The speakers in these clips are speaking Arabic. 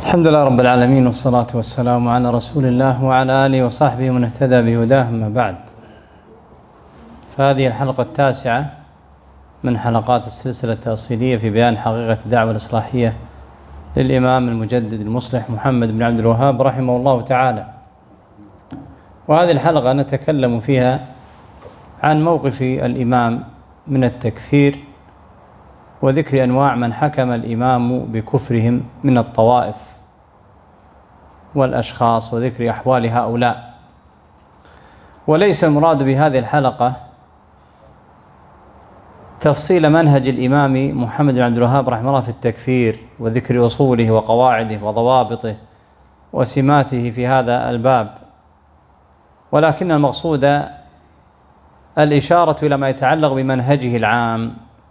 الحمد لله رب العالمين، والصلاة والسلام على رسول الله وعلى آله وصحبه من اهتدى بهداه. أما بعد، فهذه الحلقة التاسعة من حلقات السلسلة التأصيلية في بيان حقيقة الدعوة الإصلاحية للإمام المجدد المصلح محمد بن عبد الوهاب رحمه الله تعالى. وهذه الحلقة نتكلم فيها عن موقف الإمام من التكفير، وذكر أنواع من حكم الإمام بكفرهم من الطوائف والأشخاص، وذكر أحوال هؤلاء. وليس المراد بهذه الحلقة تفصيل منهج الإمام محمد بن عبد الوهاب رحمه الله في التكفير، وذكر أصوله وقواعده وضوابطه وسماته في هذا الباب، ولكن المقصود الإشارة إلى ما يتعلق بمنهجه العام،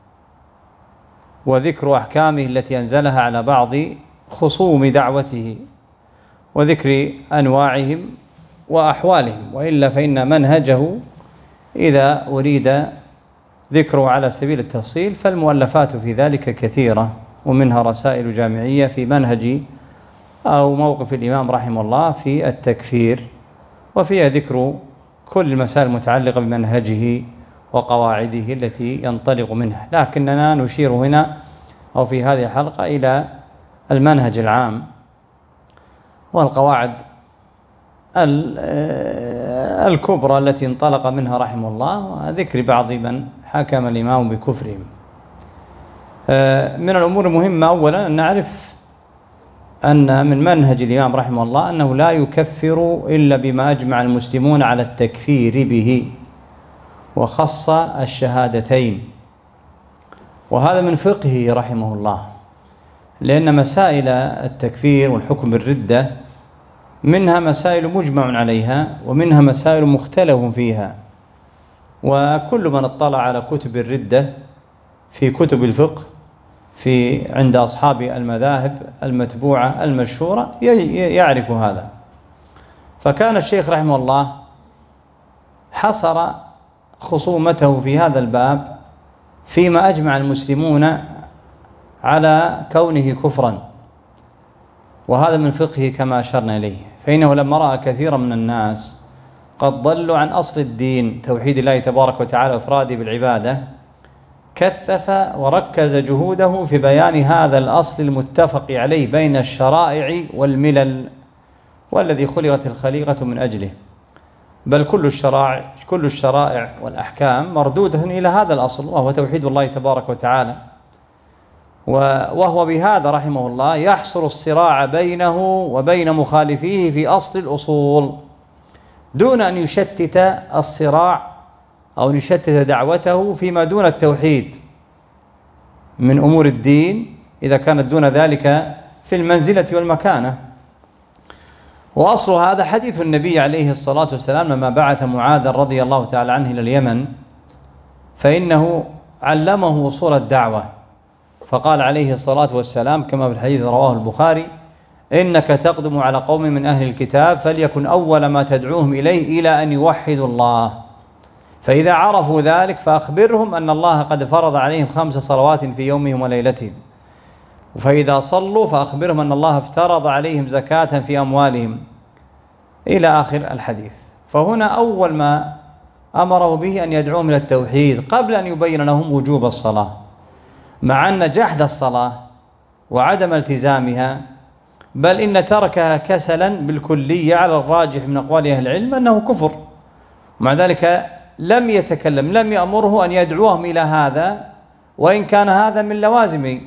وذكر أحكامه التي أنزلها على بعض خصوم دعوته، وذكر أنواعهم وأحوالهم. وإلا فإن منهجه إذا أريد ذكره على سبيل التفصيل فالمؤلفات في ذلك كثيرة، ومنها رسائل جامعية في منهج أو موقف الإمام رحمه الله في التكفير، وفيها ذكر كل المسائل المتعلقة بمنهجه وقواعده التي ينطلق منها. لكننا نشير هنا أو في هذه الحلقة إلى المنهج العام والقواعد الكبرى التي انطلق منها رحمه الله، وذكر بعض من حكم الإمام بكفرهم. من الأمور المهمة أولا أن نعرف أن من منهج الإمام رحمه الله أنه لا يكفر إلا بما أجمع المسلمون على التكفير به، وخص الشهادتين. وهذا من فقهه رحمه الله، لأن مسائل التكفير والحكم بالردة منها مسائل مجمع عليها، ومنها مسائل مختلف فيها. وكل من اطلع على كتب الردة في كتب الفقه عند أصحاب المذاهب المتبوعة المشهورة يعرف هذا. فكان الشيخ رحمه الله حصر خصومته في هذا الباب فيما أجمع المسلمون على كونه كفرا، وهذا من فقهه كما أشرنا إليه. فإنه لما رأى كثيرا من الناس قد ضلوا عن أصل الدين توحيد الله تبارك وتعالى وإفراده بالعبادة، كثف وركز جهوده في بيان هذا الأصل المتفق عليه بين الشرائع والملل، والذي خلقت الخليقة من أجله. بل كل الشرائع والأحكام مردودة إلى هذا الأصل، وهو توحيد الله تبارك وتعالى. وهو بهذا رحمه الله يحصر الصراع بينه وبين مخالفيه في أصل الأصول، دون أن يشتت الصراع أو يشتت دعوته فيما دون التوحيد من أمور الدين، إذا كانت دون ذلك في المنزلة والمكانة. وأصل هذا حديث النبي عليه الصلاة والسلام لما بعث معاذ رضي الله تعالى عنه إلى اليمن، فإنه علمه أصول الدعوة، فقال عليه الصلاة والسلام كما في الحديث رواه البخاري: إنك تقدم على قوم من أهل الكتاب فليكن أول ما تدعوهم إليه إلى أن يوحدوا الله، فإذا عرفوا ذلك فأخبرهم أن الله قد فرض عليهم 5 صلوات في يومهم وليلتهم، فإذا صلوا فأخبرهم أن الله افترض عليهم زكاة في أموالهم، إلى آخر الحديث. فهنا أول ما أمره به أن يدعوهم إلى التوحيد قبل أن يبين لهم وجوب الصلاة، مع أن جحد الصلاة وعدم التزامها، بل إن تركها كسلا بالكلية على الراجح من أقوال أهل العلم أنه كفر. ومع ذلك لم يتكلم، لم يأمره أن يدعوهم إلى هذا، وإن كان هذا من لوازم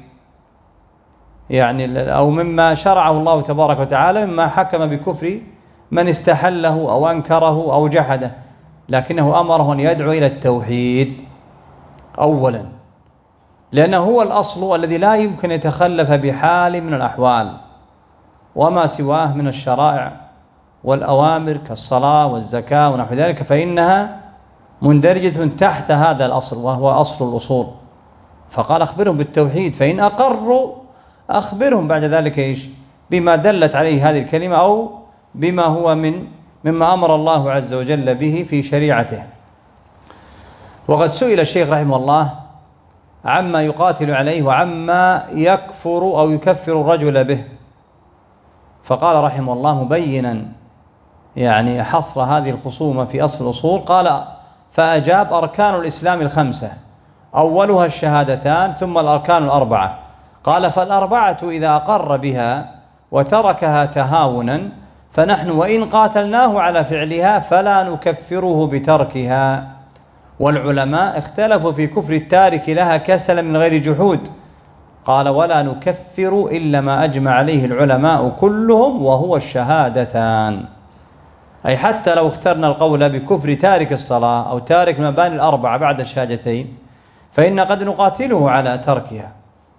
أو مما شرعه الله تبارك وتعالى، مما حكم بكفر من استحله أو أنكره أو جحده، لكنه أمره أن يدعو إلى التوحيد أولا، لأنه هو الأصل الذي لا يمكن يتخلف بحال من الأحوال، وما سواه من الشرائع والأوامر كالصلاة والزكاة ونحو ذلك فإنها مندرجة تحت هذا الأصل، وهو أصل الأصول. فقال أخبرهم بالتوحيد، فإن أقروا أخبرهم بعد ذلك بما دلت عليه هذه الكلمة، أو بما هو مما أمر الله عز وجل به في شريعته. وقد سئل الشيخ رحمه الله عما يقاتل عليه وعما يكفر أو يكفر الرجل به، فقال رحمه الله مبينا يعني حصر هذه الخصومة في أصل الأصول، قال: فأجاب: أركان الإسلام 5، أولها الشهادتان، ثم الأركان 4. قال: فالأربعة إذا أقر بها وتركها تهاونا فنحن وإن قاتلناه على فعلها فلا نكفره بتركها. والعلماء اختلفوا في كفر التارك لها كسلا من غير جحود. قال: ولا نكفر إلا ما أجمع عليه العلماء كلهم وهو الشهادتان. أي حتى لو اخترنا القول بكفر تارك الصلاة أو تارك المباني 4 بعد الشهادتين فإن قد نقاتله على تركها،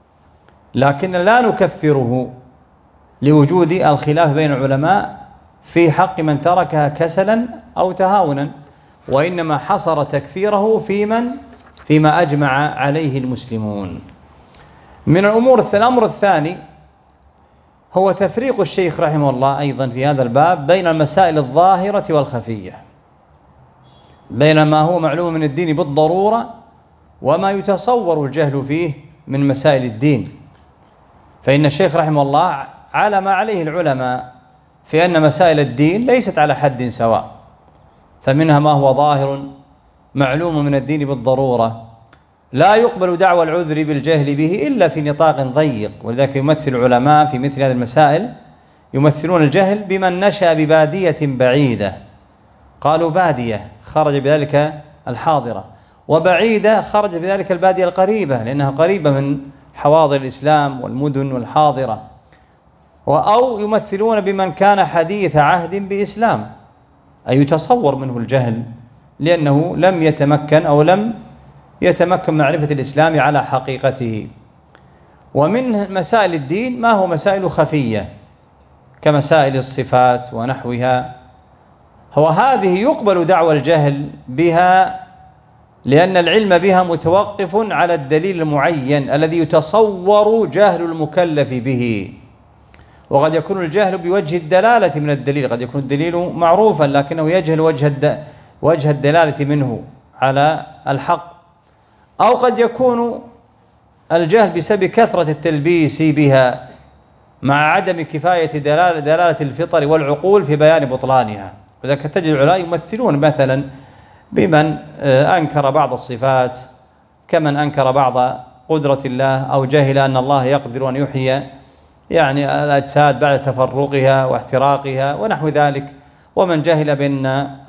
لكن لا نكفره لوجود الخلاف بين العلماء في حق من تركها كسلا أو تهاونا، وإنما حصر تكفيره فيما أجمع عليه المسلمون. من الأمر الثاني هو تفريق الشيخ رحمه الله أيضا في هذا الباب بين المسائل الظاهرة والخفية، بين ما هو معلوم من الدين بالضرورة وما يتصور الجهل فيه من مسائل الدين. فإن الشيخ رحمه الله على ما عليه العلماء في أن مسائل الدين ليست على حد سواء، فمنها ما هو ظاهر معلوم من الدين بالضرورة لا يقبل دعوى العذر بالجهل به إلا في نطاق ضيق، ولذلك يمثل العلماء في مثل هذه المسائل يمثلون الجهل بمن نشأ ببادية بعيدة، قالوا بادية خرج بذلك الحاضرة، وبعيدة خرج بذلك البادية القريبة لأنها قريبة من حواضر الإسلام والمدن والحاضرة. أو يمثلون بمن كان حديث عهد بإسلام، أي يتصور منه الجهل لأنه لم يتمكن أو لم يتمكن معرفة الإسلام على حقيقته. ومن مسائل الدين ما هو مسائل خفية كمسائل الصفات ونحوها، وهذه يقبل دعوى الجهل بها لأن العلم بها متوقف على الدليل المعين الذي يتصور جهل المكلف به. وقد يكون الجهل بوجه الدلالة من الدليل، قد يكون الدليل معروفا لكنه يجهل وجه الدلالة منه على الحق، أو قد يكون الجهل بسبب كثرة التلبيس بها مع عدم كفاية دلالة الفطر والعقول في بيان بطلانها. وذلك تجد العلماء يمثلون مثلا بمن أنكر بعض الصفات كمن أنكر بعض قدرة الله أو جهل أن الله يقدر أن يحيي يعني الأجساد بعد تفرقها واحتراقها ونحو ذلك، ومن جهل بأن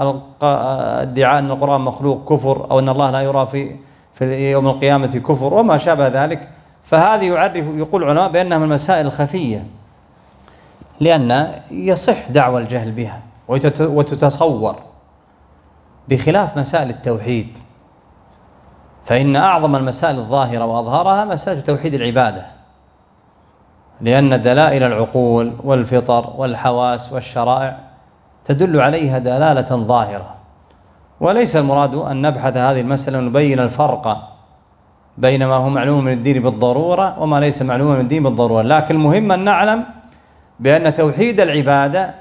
ادعاء أن القرآن مخلوق كفر، أو أن الله لا يرى في يوم القيامة كفر وما شابه ذلك. فهذه يقول العلماء بأنها من المسائل الخفية لأن يصح دعوى الجهل بها وتتصور، بخلاف مسائل التوحيد، فإن أعظم المسائل الظاهرة وأظهرها مسألة توحيد العبادة، لأن دلائل العقول والفطر والحواس والشرائع تدل عليها دلالة ظاهرة. وليس المراد أن نبحث هذه المسألة ونبين الفرق بين ما هو معلوم من الدين بالضرورة وما ليس معلوم من الدين بالضرورة، لكن المهم أن نعلم بأن توحيد العبادة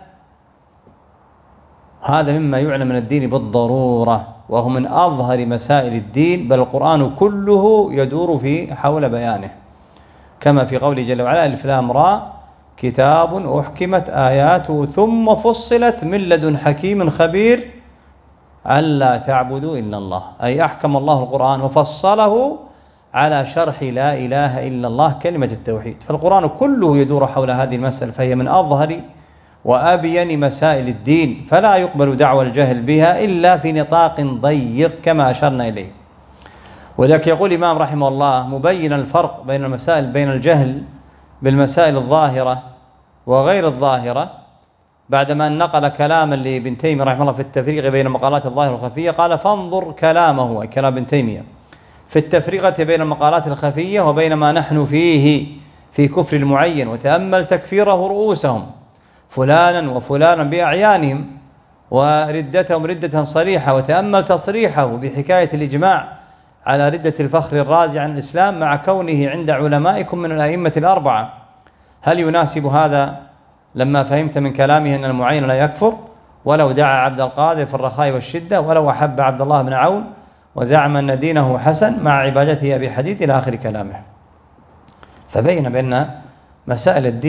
هذا مما يعلم من الدين بالضرورة، وهو من أظهر مسائل الدين، بل القرآن كله يدور حول بيانه، كما في قوله جل وعلا: ألف لام را كتاب أحكمت آياته ثم فصلت من لدن حكيم خبير ألا تعبدوا إلا الله. أي أحكم الله القرآن وفصله على شرح لا إله إلا الله كلمة التوحيد. فالقرآن كله يدور حول هذه المسألة، فهي من أظهر وأبين مسائل الدين، فلا يقبل دعوى الجهل بها إلا في نطاق ضيق كما أشرنا إليه. وذلك يقول الإمام رحمه الله مبين الفرق بين المسائل، بين الجهل بالمسائل الظاهرة وغير الظاهرة، بعدما أن نقل كلاما لابن تيمية رحمه الله في التفريق بين مقالات الظاهرة والخفية، قال: فانظر كلامه، كلام ابن تيمية، في التفرقة بين المقالات الخفية وبين ما نحن فيه في كفر المعين، وتأمل تكفيره رؤوسهم فلانا وفلانا بأعيانهم وردتهم ردة صريحة، وتأمل تصريحه بحكاية الإجماع على ردة الفخر الرازي عن الإسلام مع كونه عند علمائكم من الأئمة الأربعة. هل يناسب هذا لما فهمت من كلامه أن المعين لا يكفر ولو دعا عبد القادر في الرخاء والشدة ولو أحب عبد الله بن عون وزعم أن دينه حسن مع عبادته أبي حديد إلى آخر كلامه؟ فبين بأن مسائل الدين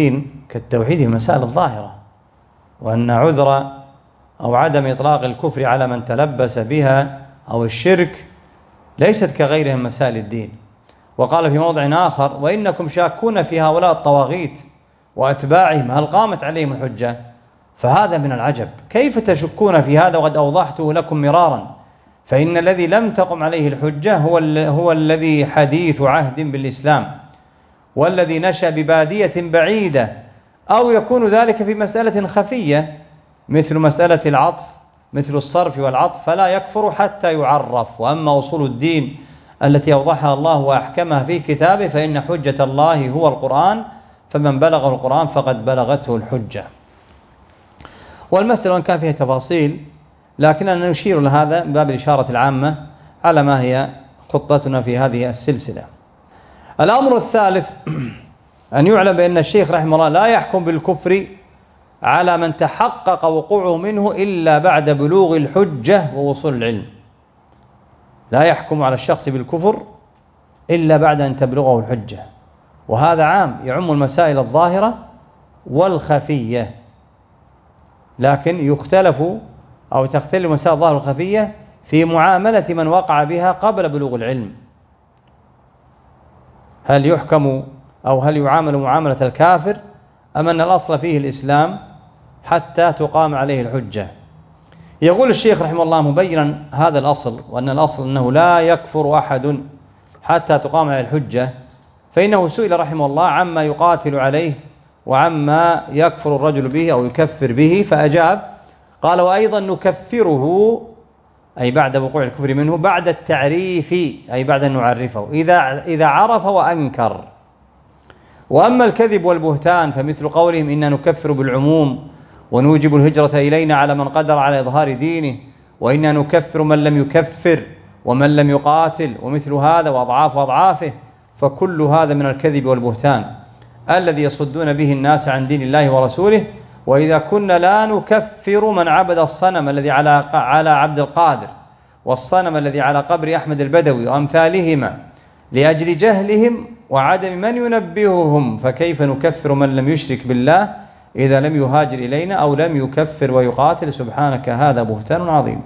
كالتوحيد في المسائل الظاهرة، وأن عذر أو عدم إطلاق الكفر على من تلبس بها أو الشرك ليست كغيرها من مسائل الدين. وقال في موضع آخر: وإنكم شاكون في هؤلاء الطواغيت وأتباعهم هل قامت عليهم الحجة؟ فهذا من العجب، كيف تشكون في هذا وقد أوضحته لكم مرارا؟ فإن الذي لم تقم عليه الحجة هو الذي حديث عهد بالإسلام، والذي نشأ ببادية بعيدة، أو يكون ذلك في مسألة خفية مثل مسألة العطف، مثل الصرف والعطف، فلا يكفر حتى يعرف. وأما أصول الدين التي أوضحها الله وأحكمها في كتابه فإن حجة الله هو القرآن، فمن بلغ القرآن فقد بلغته الحجة. والمسألة وإن كان فيها تفاصيل لكننا نشير لهذا من باب الإشارة العامة على ما هي خطتنا في هذه السلسلة. الأمر الثالث أن يعلم بأن الشيخ رحمه الله لا يحكم بالكفر على من تحقق وقوعه منه إلا بعد بلوغ الحجة ووصول العلم. لا يحكم على الشخص بالكفر إلا بعد أن تبلغه الحجة، وهذا عام يعم المسائل الظاهرة والخفية، لكن يختلف أو تختلف المسائل الظاهرة والخفية في معاملة من وقع بها قبل بلوغ العلم. هل يحكم أو هل يعامل معاملة الكافر، أم أن الأصل فيه الإسلام حتى تقام عليه الحجة؟ يقول الشيخ رحمه الله مبينا هذا الأصل، وأن الأصل أنه لا يكفر أحد حتى تقام عليه الحجة، فإنه سئل رحمه الله عما يقاتل عليه وعما يكفر الرجل به أو يكفر به، فأجاب قال: وأيضا نكفره، أي بعد وقوع الكفر منه، بعد التعريف، أي بعد أن نعرفه إذا عرف وأنكر. وأما الكذب والبهتان فمثل قولهم: إنا نكفر بالعموم ونوجب الهجرة إلينا على من قدر على إظهار دينه، وإنا نكفر من لم يكفر ومن لم يقاتل، ومثل هذا وأضعاف أضعافه، فكل هذا من الكذب والبهتان الذي يصدون به الناس عن دين الله ورسوله. وإذا كنا لا نكفر من عبد الصنم الذي على عبد القادر، والصنم الذي على قبر أحمد البدوي وأمثالهما، لأجل جهلهم وعدم من ينبههم، فكيف نكفر من لم يشرك بالله إذا لم يهاجر إلينا أو لم يكفر ويقاتل؟ سبحانك هذا بهتان عظيم.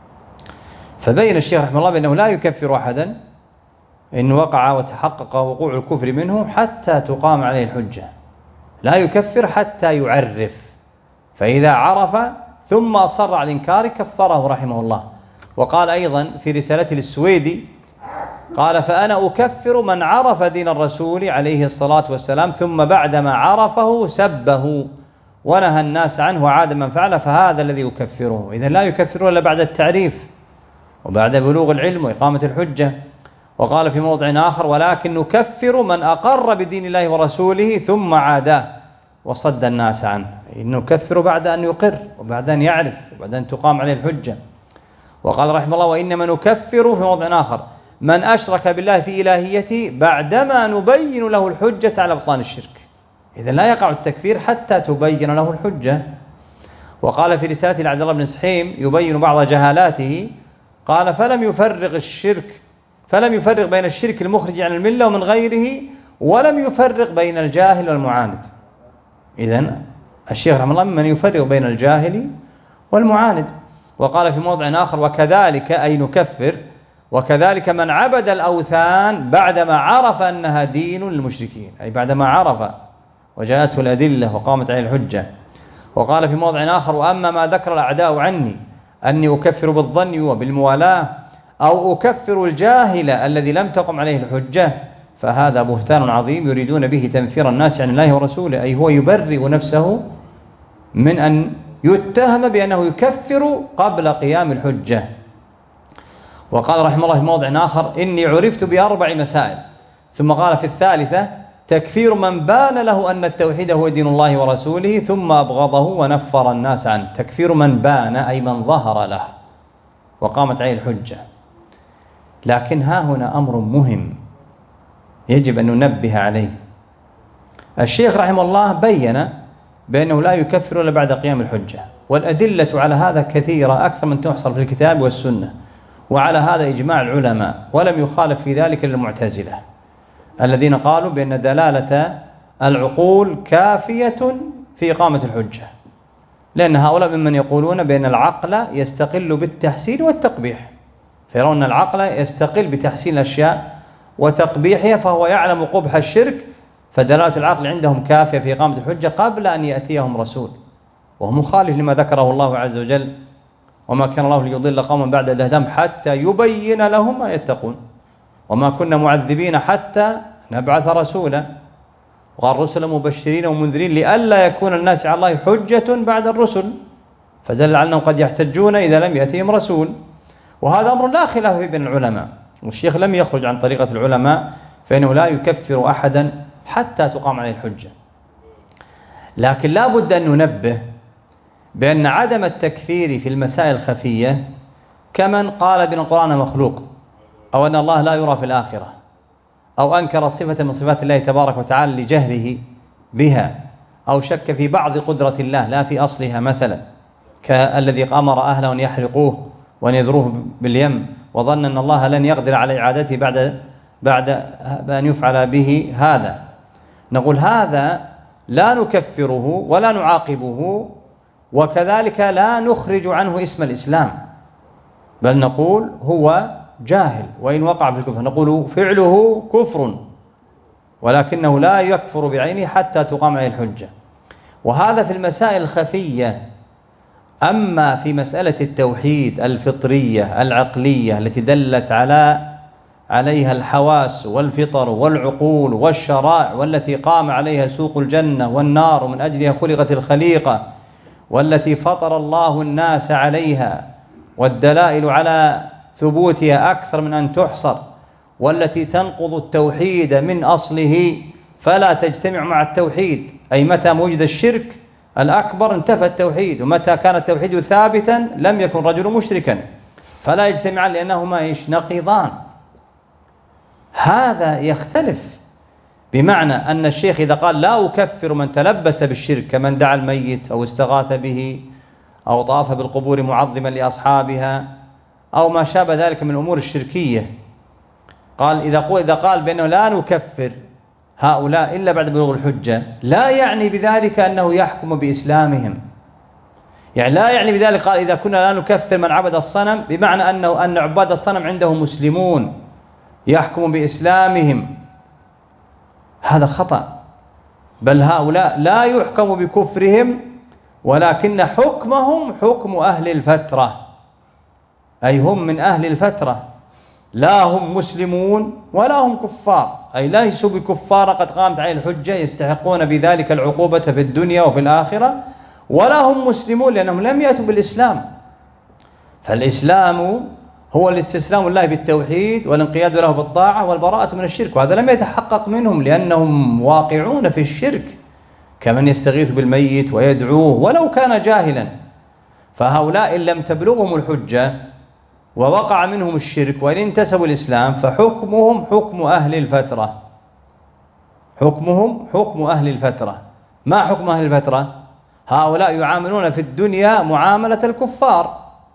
فبين الشيخ رحمه الله بأنه لا يكفر أحدا إن وقع وتحقق وقوع الكفر منه حتى تقام عليه الحجة، لا يكفر حتى يعرف، فإذا عرف ثم أصر على الإنكار كفره رحمه الله. وقال أيضا في رسالته للسويدي قال: فأنا أكفر من عرف دين الرسول عليه الصلاة والسلام ثم بعدما عرفه سبه ونهى الناس عنه وعاد من فعله، فهذا الذي يكفره. إذن لا يكفر إلا بعد التعريف وبعد بلوغ العلم وإقامة الحجة. وقال في موضع آخر: ولكن نكفر من أقر بدين الله ورسوله ثم عاداه وصد الناس عنه. نكفر بعد أن يقر وبعد أن يعرف وبعد أن تقام عليه الحجة. وقال رحمه الله: وإنما نكفر في موضع آخر من أشرك بالله في إلهيته بعدما نبين له الحجة على بطلان الشرك. إذن لا يقع التكفير حتى تبين له الحجة. وقال في رسالة عبد الله بن سحيم يبين بعض جهالاته قال: فلم يفرق بين الشرك المخرج عن الملة ومن غيره، ولم يفرق بين الجاهل والمعاند. إذن الشيخ رحمه الله من يفرق بين الجاهل والمعاند. وقال في موضع آخر: وكذلك أي نكفر وكذلك من عبد الأوثان بعدما عرف أنها دين للمشركين، أي بعدما عرف وجاءته الأدلة وقامت عليه الحجة. وقال في موضع آخر: وأما ما ذكر الأعداء عني أني أكفر بالظن وبالموالاة أو أكفر الجاهل الذي لم تقم عليه الحجة، فهذا بهتان عظيم يريدون به تنفير الناس عن الله ورسوله، أي هو يبرئ نفسه من أن يتهم بأنه يكفر قبل قيام الحجة. وقال رحمه الله في موضع آخر: إني عرفت بأربع مسائل، ثم قال في الثالثة: تكفير من بان له أن التوحيد هو دين الله ورسوله ثم أبغضه ونفر الناس عنه. تكفير من بان أي من ظهر له وقامت عليه الحجة. لكن ها هنا أمر مهم يجب أن ننبه عليه. الشيخ رحمه الله بين بأنه لا يكفر إلا بعد قيام الحجة، والأدلة على هذا كثيرة أكثر من تحصر في الكتاب والسنة، وعلى هذا إجماع العلماء، ولم يخالف في ذلك المعتزلة الذين قالوا بأن دلالة العقول كافية في إقامة الحجة، لأن هؤلاء ممن يقولون بأن العقل يستقل بالتحسين والتقبيح، فيرون أن العقل يستقل بتحسين الأشياء وتقبيحها، فهو يعلم قبح الشرك، فدلالة العقل عندهم كافية في إقامة الحجة قبل أن يأتيهم رسول، وهو مخالف لما ذكره الله عز وجل: وما كان الله ليضل قوما بعد إذ هداهم حتى يبين لهم ما يتقون، وما كنا معذبين حتى نبعث رسولا، وقال رسلا مبشرين ومنذرين لئلا يكون الناس على الله حجة بعد الرسل، فدل على أنهم قد يحتجون إذا لم يأتيهم رسول. وهذا أمر لا خلاف فيه بين العلماء، والشيخ لم يخرج عن طريقة العلماء، فإنه لا يكفر أحدا حتى تقام عليه الحجة. لكن لا بد أن ننبه بأن عدم التكفير في المسائل الخفية كمن قال بأن القرآن مخلوق، أو أن الله لا يرى في الآخرة، أو أنكر صفة من صفات الله تبارك وتعالى لجهله بها، أو شك في بعض قدرة الله لا في أصلها، مثلا كالذي أمر أهله أن يحرقوه وأن يذروه باليم، وظن أن الله لن يقدر على إعادته بعد أن يفعل به هذا. نقول هذا لا نكفره ولا نعاقبه، وكذلك لا نخرج عنه اسم الإسلام، بل نقول هو جاهل وإن وقع في الكفر، نقول فعله كفر ولكنه لا يكفر بعينه حتى تقام عليه الحجة. وهذا في المسائل الخفية. أما في مسألة التوحيد الفطرية العقلية التي دلت عليها الحواس والفطر والعقول والشرائع، والتي قام عليها سوق الجنة والنار ومن أجلها خلقت الخليقة، والتي فطر الله الناس عليها، والدلائل على ثبوتها أكثر من أن تحصر، والتي تنقض التوحيد من أصله فلا تجتمع مع التوحيد، أي متى وجد الشرك الأكبر انتفى التوحيد، ومتى كان التوحيد ثابتا لم يكن رجل مشركا، فلا يجتمعان لأنهما نقيضان. هذا يختلف، بمعنى أن الشيخ إذا قال لا أكفر من تلبس بالشرك كمن دعا الميت أو استغاث به أو طاف بالقبور معظما لأصحابها أو ما شابه ذلك من الأمور الشركية، قال إذا قال بأنه لا نكفر هؤلاء إلا بعد بلوغ الحجة، لا يعني بذلك أنه يحكم بإسلامهم، يعني لا يعني بذلك قال إذا كنا لا نكفر من عبد الصنم بمعنى أن عباد الصنم عندهم مسلمون يحكم بإسلامهم، هذا خطأ، بل هؤلاء لا يحكم بكفرهم ولكن حكمهم حكم أهل الفترة، أي هم من أهل الفترة، لا هم مسلمون ولا هم كفار، أي ليسوا بكفار قد قامت عليه الحجة يستحقون بذلك العقوبة في الدنيا وفي الآخرة، ولا هم مسلمون لأنهم لم يأتوا بالإسلام. فالإسلام هو الاستسلام لله بالتوحيد والانقياد له بالطاعة والبراءة من الشرك، وهذا لم يتحقق منهم لأنهم واقعون في الشرك كمن يستغيث بالميت ويدعوه ولو كان جاهلا. فهؤلاء إن لم تبلغهم الحجة ووقع منهم الشرك وإن انتسبوا الإسلام فحكمهم حكم أهل الفترة، حكمهم حكم أهل الفترة. ما حكم أهل الفترة؟ هؤلاء يعاملون في الدنيا معاملة الكفار،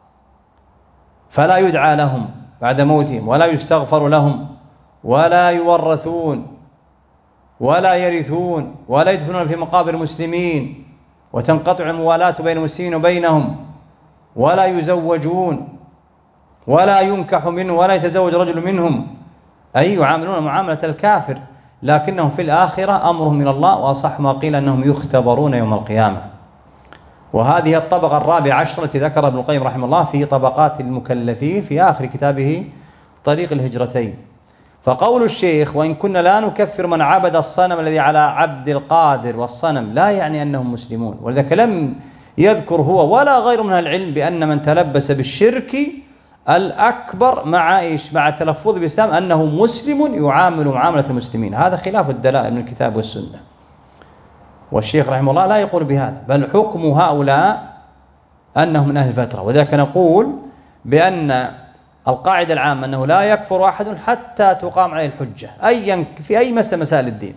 فلا يدعى لهم بعد موتهم ولا يستغفر لهم ولا يورثون ولا يرثون ولا يدفنون في مقابر المسلمين، وتنقطع الموالاة بين المسلمين وبينهم، ولا يزوجون ولا ينكح منه ولا يتزوج رجل منهم، أي يعاملون معاملة الكافر، لكنهم في الآخرة أمرهم من الله، وأصح ما قيل أنهم يختبرون يوم القيامة. وهذه الطبقة الرابعة عشرة التي ذكرها ابن القيم رحمه الله في طبقات المكلفين في آخر كتابه طريق الهجرتين. فقول الشيخ وإن كنا لا نكفر من عبد الصنم الذي على عبد القادر والصنم لا يعني أنهم مسلمون، ولذلك لم يذكر هو ولا غير من العلم بأن من تلبس بالشرك الأكبر مع التلفظ بالإسلام أنه مسلم يعامل معاملة المسلمين، هذا خلاف الدلائل من الكتاب والسنة. والشيخ رحمه الله لا يقول بهذا، بل حكم هؤلاء أنهم من أهل الفترة. وذلك نقول بأن القاعدة العامة أنه لا يكفر أحد حتى تقام عليه الحجة في أي مسائل الدين،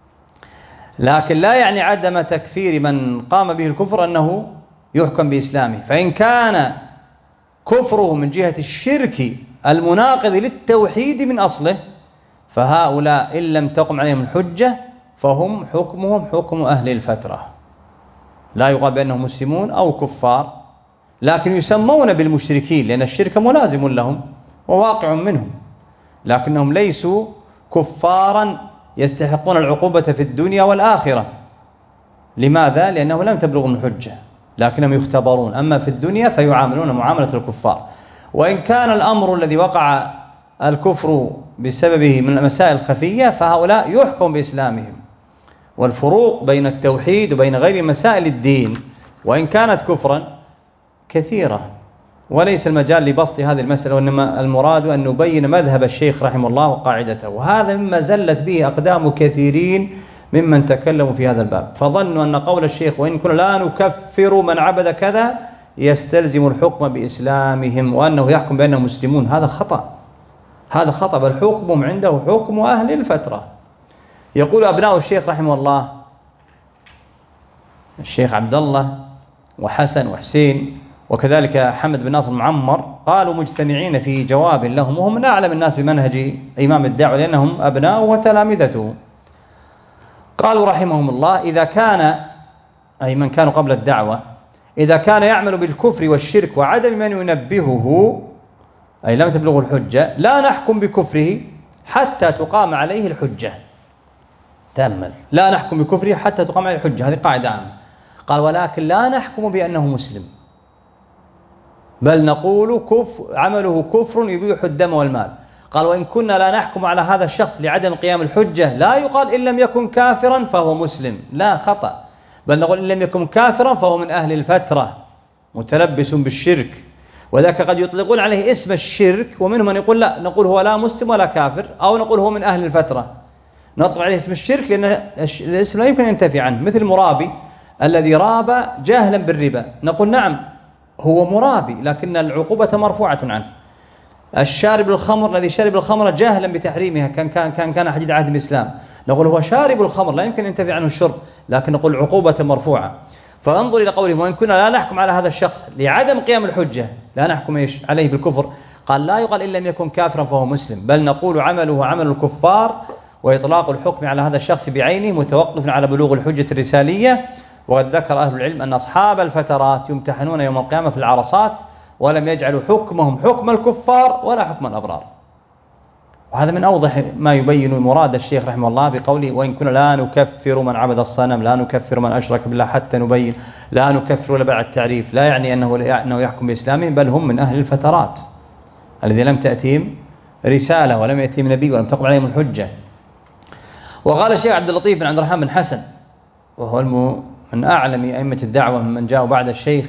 لكن لا يعني عدم تكفير من قام به الكفر أنه يحكم بإسلامه. فإن كان كفره من جهة الشرك المناقض للتوحيد من أصله فهؤلاء إن لم تقم عليهم الحجة فهم حكمهم حكم أهل الفترة، لا يقال بأنهم مسلمون أو كفار، لكن يسمون بالمشركين لأن الشرك ملازم لهم وواقع منهم، لكنهم ليسوا كفارا يستحقون العقوبة في الدنيا والآخرة. لماذا؟ لأنه لم تبلغهم الحجة، لكنهم يختبرون، أما في الدنيا فيعاملون معاملة الكفار. وإن كان الأمر الذي وقع الكفر بسببه من المسائل الخفية فهؤلاء يحكم بإسلامهم. والفروق بين التوحيد وبين غير مسائل الدين وإن كانت كفرا كثيرة، وليس المجال لبسط هذه المسألة، وإنما المراد أن نبين مذهب الشيخ رحمه الله وقاعدته، وهذا مما زلت به أقدام كثيرين ممن تكلموا في هذا الباب، فظنوا أن قول الشيخ وإن كنا لا نكفر من عبد كذا يستلزم الحكم بإسلامهم وأنه يحكم بأنهم مسلمون. هذا خطأ، هذا خطأ، بل حكمهم عنده حكم أهل الفترة. يقول أبناء الشيخ رحمه الله الشيخ عبد الله وحسن وحسين وكذلك حمد بن ناصر المعمر قالوا مجتمعين في جواب لهم، وهم من أعلم الناس بمنهج إمام الدعوة لأنهم أبناء وتلامذته. قالوا رحمهم الله إذا كان، أي من كانوا قبل الدعوة، إذا كان يعمل بالكفر والشرك وعدم من ينبهه، أي لم تبلغه الحجة، لا نحكم بكفره حتى تقام عليه الحجة. تأمل، لا نحكم بكفره حتى تقام عليه الحجة، هذه قاعدة عامة. قال ولكن لا نحكم بأنه مسلم، بل نقول عمله كفر يبيح الدم والمال. قال وإن كنا لا نحكم على هذا الشخص لعدم قيام الحجة لا يقال إن لم يكن كافرا فهو مسلم، لا، خطأ، بل نقول إن لم يكن كافرا فهو من أهل الفترة متلبس بالشرك. وذاك قد يطلقون عليه اسم الشرك، ومنهم من يقول لا، نقول هو لا مسلم ولا كافر، أو نقول هو من أهل الفترة، نطلق عليه اسم الشرك لأن الاسم لا يمكن أن ينتفي عنه. مثل المرابي الذي راب جهلا بالربا، نقول نعم هو مرابي لكن العقوبة مرفوعة عنه. الشارب الخمر الذي شرب الخمر جهلا بتحريمها كان حديد عهد الإسلام، نقول هو شارب الخمر لا يمكن أن ينتفي عنه الشرب، لكن نقول عقوبة مرفوعة. فانظر إلى قولهم وإن كنا لا نحكم على هذا الشخص لعدم قيام الحجة، لا نحكم عليه بالكفر، قال لا يقال إن لم يكن كافرا فهو مسلم، بل نقول عمله عمل الكفار، وإطلاق الحكم على هذا الشخص بعينه متوقف على بلوغ الحجة الرسالية. وقد ذكر أهل العلم أن أصحاب الفترات يمتحنون يوم القيامة في العرصات، ولم يجعلوا حكمهم حكم الكفار ولا حكم الأبرار. وهذا من أوضح ما يبين مراد الشيخ رحمه الله بقوله وإن كنا لا نكفر من عبد الصنم، لا نكفر من أشرك بالله، حتى نبين لا نكفر ولا بعد التعريف، لا يعني أنه يحكم بإسلامهم، بل هم من أهل الفترات الذين لم تأتيهم رسالة ولم يأتيهم نبي ولم تقم عليهم الحجة. وقال الشيخ عبد اللطيف بن عبد الرحمن بن حسن، وهو من أعلم أئمة الدعوة من جاءوا بعد الشيخ،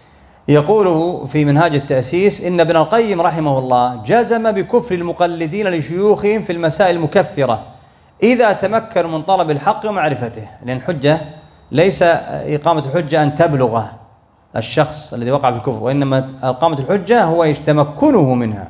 يقول في منهاج التأسيس إن ابن القيم رحمه الله جزم بكفر المقلدين لشيوخهم في المسائل المكفرة إذا تمكنوا من طلب الحق ومعرفته، لأن الحجة ليس إقامة الحجة أن تبلغ الشخص الذي وقع في الكفر، وإنما إقامة الحجة هو تمكنه منها.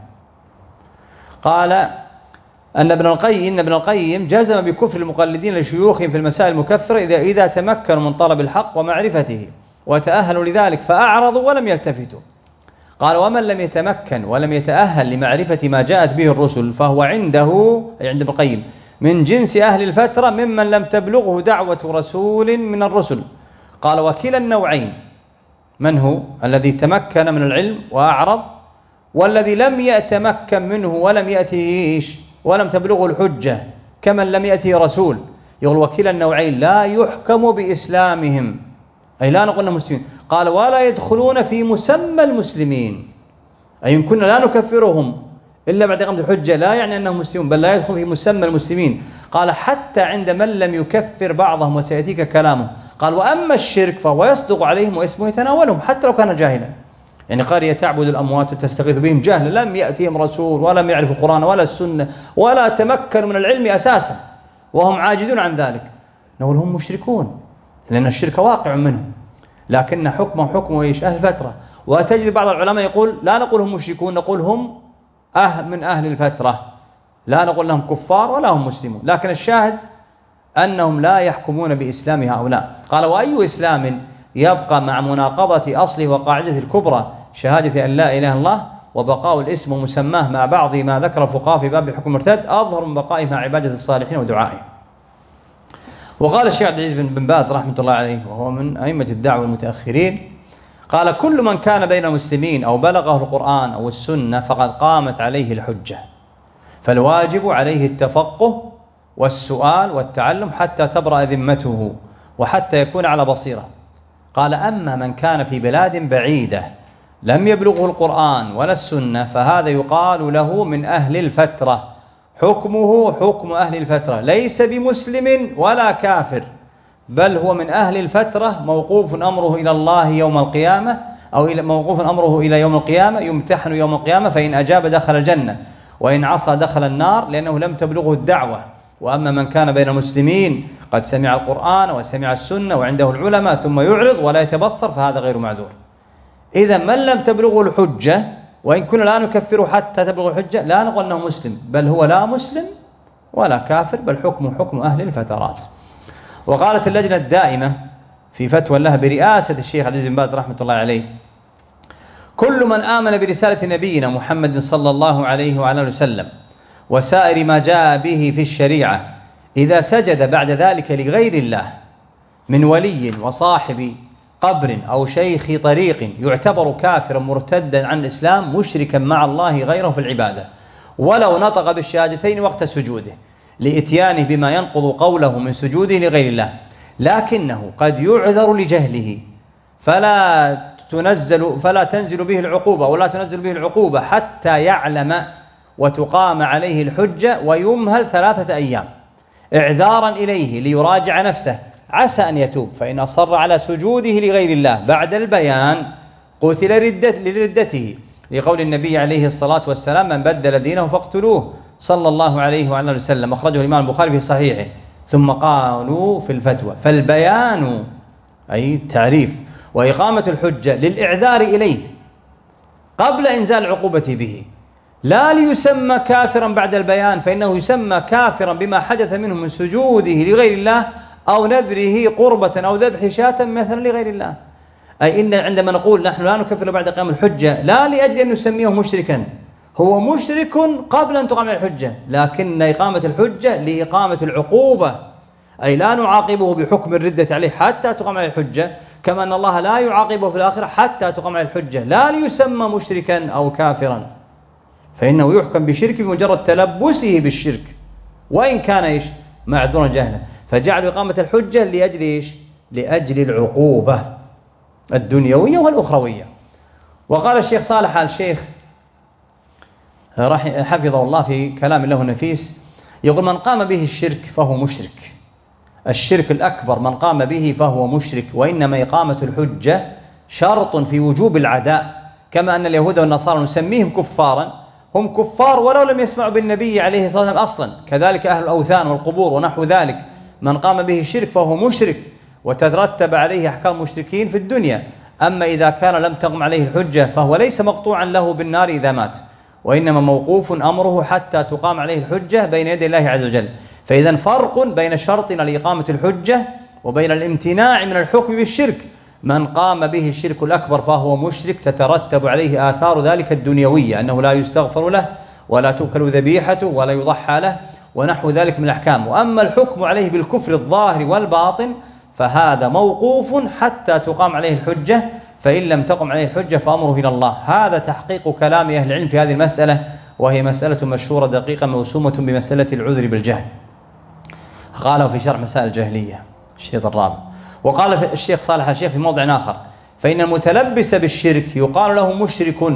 قال أن ابن القيم جزم بكفر المقلدين لشيوخهم في المسائل المكفرة إذا تمكنوا من طلب الحق ومعرفته وتأهلوا لذلك فأعرضوا ولم يلتفتوا. قال ومن لم يتمكن ولم يتأهل لمعرفة ما جاءت به الرسل فهو عنده، عند ابن القيم، من جنس أهل الفترة ممن لم تبلغه دعوة رسول من الرسل. قال وكلا النوعين، من هو الذي تمكن من العلم وأعرض، والذي لم يتمكن منه ولم يأتيه ولم تبلغه الحجة كمن لم يأتيه رسول. يقول وكلا النوعين لا يحكم بإسلامهم، أي لا نقول مسلمين. قال ولا يدخلون في مسمى المسلمين، أي إن كنا لا نكفرهم إلا بعد إقامة الحجة لا يعني أنهم مسلمون، بل لا يدخل في مسمى المسلمين. قال حتى عند من لم يكفر بعضهم، وسيأتيك كلامه. قال وأما الشرك فهو يصدق عليهم واسمه يتناولهم حتى لو كان جاهلا، يعني قرية تعبد الأموات وتستغيث بهم جهلا، لم يأتيهم رسول ولم يعرف القرآن ولا السنة ولا تمكن من العلم أساسا وهم عاجزون عن ذلك، نقول هم مشركون لأن الشرك واقع منهم، لكن حكمه حكم أهل الفترة. وتجد بعض العلماء يقول لا نقول هم مشركون، نقول هم من أهل الفترة، لا نقول لهم كفار ولا هم مسلمون، لكن الشاهد أنهم لا يحكمون بإسلام هؤلاء. قال وأي إسلام يبقى مع مناقضة أصله وقاعدته الكبرى شهادة أن لا إله إلا الله وبقاء الاسم ومسماه مع بعض ما ذكر الفقهاء في باب الحكم المرتد أظهر من بقائه مع عبادة الصالحين ودعائهم. وقال الشيخ عبد العزيز بن باز رحمة الله عليه، وهو من أئمة الدعوة المتأخرين، قال: كل من كان بين المسلمين أو بلغه القرآن أو السنة فقد قامت عليه الحجة، فالواجب عليه التفقه والسؤال والتعلم حتى تبرأ ذمته وحتى يكون على بصيرة. قال: أما من كان في بلاد بعيدة لم يبلغه القرآن ولا السنة فهذا يقال له من أهل الفترة، حكمه حكم أهل الفترة، ليس بمسلم ولا كافر، بل هو من أهل الفترة، موقوف أمره إلى الله يوم القيامة، أو موقوف أمره إلى يوم القيامة، يمتحن يوم القيامة، فإن أجاب دخل الجنة وإن عصى دخل النار، لأنه لم تبلغه الدعوة. وأما من كان بين المسلمين قد سمع القرآن وسمع السنة وعنده العلماء ثم يعرض ولا يتبصر فهذا غير معذور. إذا من لم تبلغه الحجة، وإن كنا لا نكفره حتى تبلغ الحجة، لا نقول أنه مسلم، بل هو لا مسلم ولا كافر، بل حكم حكم أهل الفترات. وقالت اللجنة الدائمة في فتوى لها برئاسة الشيخ عبد العزيز بن باز رحمة الله عليه: كل من آمن برسالة نبينا محمد صلى الله عليه وعلى آله وسلم وسائر ما جاء به في الشريعة إذا سجد بعد ذلك لغير الله من ولي وصاحب قبر أو شيخ طريق يعتبر كافرا مرتدا عن الإسلام مشركا مع الله غيره في العبادة، ولو نطق بالشهادتين وقت سجوده لإتيانه بما ينقض قوله من سجوده لغير الله، لكنه قد يعذر لجهله فلا تنزل به العقوبة ولا تنزل به العقوبة حتى يعلم وتقام عليه الحجة ويمهل 3 أيام إعذارا إليه ليراجع نفسه عسى أن يتوب، فإن أصر على سجوده لغير الله بعد البيان قتل لردته، لقول النبي عليه الصلاة والسلام: من بدل دينه فاقتلوه، صلى الله عليه وعلى آله وسلم، أخرجه الإمام البخاري في صحيحه. ثم قالوا في الفتوى: فالبيان أي التعريف وإقامة الحجة للإعذار إليه قبل إنزال العقوبة به، لا ليسمى كافرا بعد البيان، فإنه يسمى كافرا بما حدث منه من سجوده لغير الله أو نذره قربة أو ذبح شاة مثلا لغير الله. أي إن عندما نقول نحن لا نكفر بعد قيام الحجة لا لأجل أن نسميه مشركا، هو مشرك قبل أن تقام الحجة، لكن إقامة الحجة لإقامة العقوبة، أي لا نعاقبه بحكم الردة عليه حتى تقام عليه الحجة، كما أن الله لا يعاقبه في الآخرة حتى تقام عليه الحجة، لا ليسمى مشركا أو كافرا، فإنه يحكم بشرك بمجرد تلبسه بالشرك وإن كان معذورا جهلا، فجعلوا إقامة الحجة لأجل لأجل العقوبة الدنيوية والأخروية. وقال الشيخ صالح آل الشيخ حفظه الله في كلام له النفيس، يقول: من قام به الشرك فهو مشرك، الشرك الأكبر من قام به فهو مشرك، وإنما إقامة الحجة شرط في وجوب العداء، كما أن اليهود والنصارى نسميهم كفارا، هم كفار ولو لم يسمعوا بالنبي عليه الصلاة والسلام أصلا، كذلك أهل الأوثان والقبور ونحو ذلك، من قام به الشرك فهو مشرك وتترتب عليه أحكام مشركين في الدنيا. أما إذا كان لم تقم عليه الحجة فهو ليس مقطوعا له بالنار إذا مات، وإنما موقوف أمره حتى تقام عليه الحجة بين يدي الله عز وجل. فإذا فرق بين شرطنا لإقامة الحجة وبين الامتناع من الحكم بالشرك. من قام به الشرك الأكبر فهو مشرك تترتب عليه آثار ذلك الدنيوية، أنه لا يستغفر له ولا تؤكل ذبيحته ولا يضحى له ونحو ذلك من الأحكام. وأما الحكم عليه بالكفر الظاهر والباطن فهذا موقوف حتى تقام عليه الحجة، فإن لم تقم عليه الحجة فأمره إلى الله. هذا تحقيق كلام أهل العلم في هذه المسألة، وهي مسألة مشهورة دقيقة موسومة بمسألة العذر بالجهل. قاله في شرح مسائل الجاهلية الشريط الرابع. وقال الشيخ صالح الشيخ في موضع آخر: فإن المتلبس بالشرك يقال له مشرك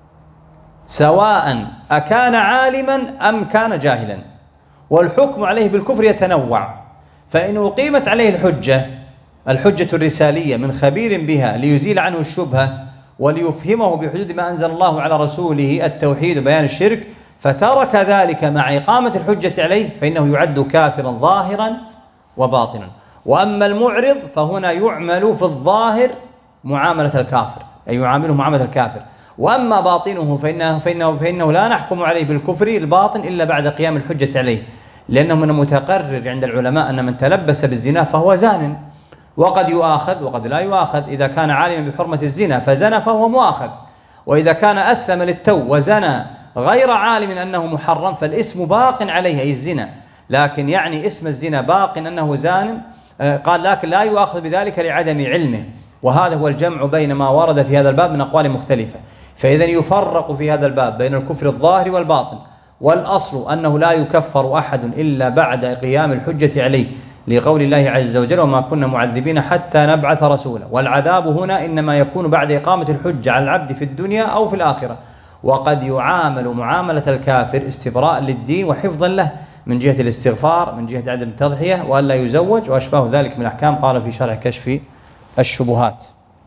سواء أكان عالما أم كان جاهلا، والحكم عليه بالكفر يتنوع، فإن أقيمت عليه الحجة الرسالية من خبير بها ليزيل عنه الشبهة وليفهمه بحدود ما أنزل الله على رسوله التوحيد وبيان الشرك، فترك ذلك مع إقامة الحجة عليه، فإنه يعد كافرا ظاهرا وباطنا. وأما المعرض فهنا يعمل في الظاهر معاملة الكافر، أي يعامله معاملة الكافر، وأما باطنه فإنه لا نحكم عليه بالكفر الباطن إلا بعد قيام الحجة عليه، لأنه من المتقرر عند العلماء أن من تلبس بالزنا فهو زان، وقد يؤاخذ وقد لا يؤاخذ. إذا كان عالما بحرمة الزنا فزنى فهو مؤاخذ، وإذا كان أسلم للتو وزنى غير عالم أنه محرم فالاسم باق عليه أي الزنا، لكن يعني اسم الزنا باق أنه زان. قال لكن لا يؤاخذ بذلك لعدم علمه، وهذا هو الجمع بين ما ورد في هذا الباب من أقوال مختلفة. فإذا يفرق في هذا الباب بين الكفر الظاهر والباطن، والأصل أنه لا يكفر أحد إلا بعد قيام الحجة عليه، لقول الله عز وجل وما كنا معذبين حتى نبعث رسولا. والعذاب هنا إنما يكون بعد إقامة الحجة على العبد في الدنيا أو في الآخرة، وقد يعامل معاملة الكافر استبراء للدين وحفظا له من جهة الاستغفار، من جهة عدم التضحية، وأن لا يزوج وأشباه ذلك من الأحكام. قال في شرح كشف الشبهات.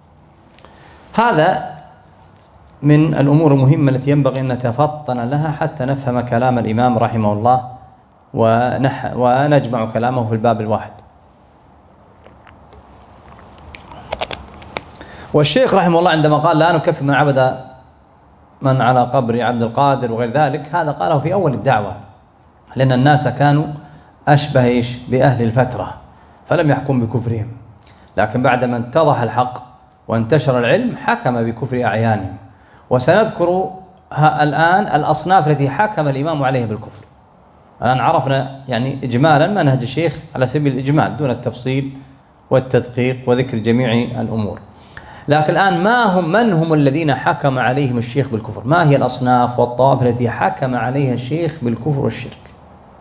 هذا من الأمور المهمة التي ينبغي أن نتفطن لها حتى نفهم كلام الإمام رحمه الله ونجمع كلامه في الباب الواحد. والشيخ رحمه الله عندما قال لا نكفر من عبد من على قبر عبد القادر وغير ذلك، هذا قاله في أول الدعوة، لأن الناس كانوا أشبه بأهل الفترة فلم يحكم بكفرهم، لكن بعدما اتضح الحق وانتشر العلم حكم بكفر أعيانهم. وسنذكر الآن الأصناف التي حكم الإمام عليها بالكفر. الآن عرفنا يعني إجمالا منهج الشيخ على سبيل الإجمال دون التفصيل والتدقيق وذكر جميع الأمور. لكن الآن من هم الذين حكم عليهم الشيخ بالكفر؟ ما هي الأصناف والطوائف التي حكم عليها الشيخ بالكفر والشرك؟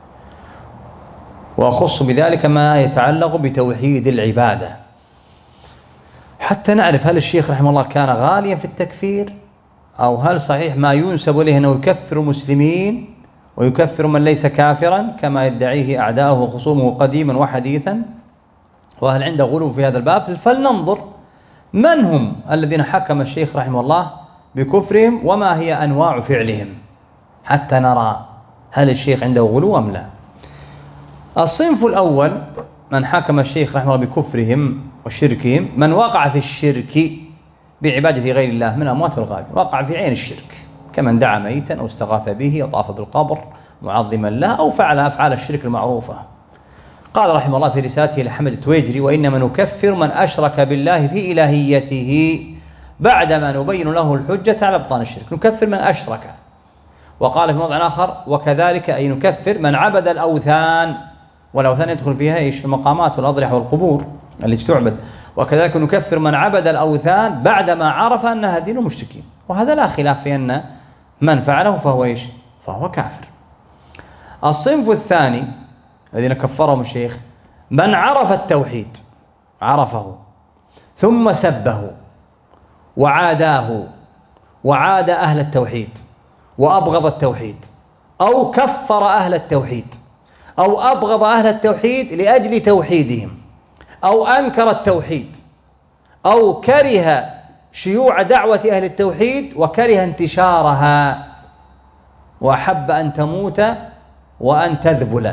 وأخص بذلك ما يتعلق بتوحيد العبادة، حتى نعرف هل الشيخ رحمه الله كان غاليا في التكفير، أو هل صحيح ما ينسب إليه أنه يكفر مسلمين ويكفر من ليس كافرا كما يدعيه أعداؤه وخصومه قديما وحديثا، وهل عنده غلو في هذا الباب؟ فلننظر من هم الذين حكم الشيخ رحمه الله بكفرهم وما هي أنواع فعلهم حتى نرى هل الشيخ عنده غلو أم لا. الصنف الأول من حكم الشيخ رحمه الله بكفرهم وشركهم من وقع في الشرك بعبادة غير الله من أموات والغائبين، وقع في عين الشرك كمن دعا ميتا أو استغاث به أو طاف بالقبر معظما له أو فعل أفعال الشرك المعروفة. قال رحمه الله في رسالته لأحمد التويجري وإنما نكفر من أشرك بالله في إلهيته بعدما نبين له الحجة على ابطال الشرك، نكفر من أشرك. وقال في موضع آخر وكذلك أي نكفر من عبد الأوثان، والأوثان يدخل فيها إيش؟ المقامات والأضرحة والقبور التي تعبد. وكذلك نكفر من عبد الأوثان بعدما عرف أنها دين المشركين، وهذا لا خلاف في أن من فعله فهو إيش؟ فهو كافر. الصنف الثاني الذين كفرهم الشيخ من عرف التوحيد، عرفه ثم سبه وعاداه وعاد أهل التوحيد وأبغض التوحيد، أو كفر أهل التوحيد، أو أبغض أهل التوحيد لأجل توحيدهم، أو أنكر التوحيد، أو كره شيوع دعوة أهل التوحيد وكره انتشارها وأحب أن تموت وأن تذبل.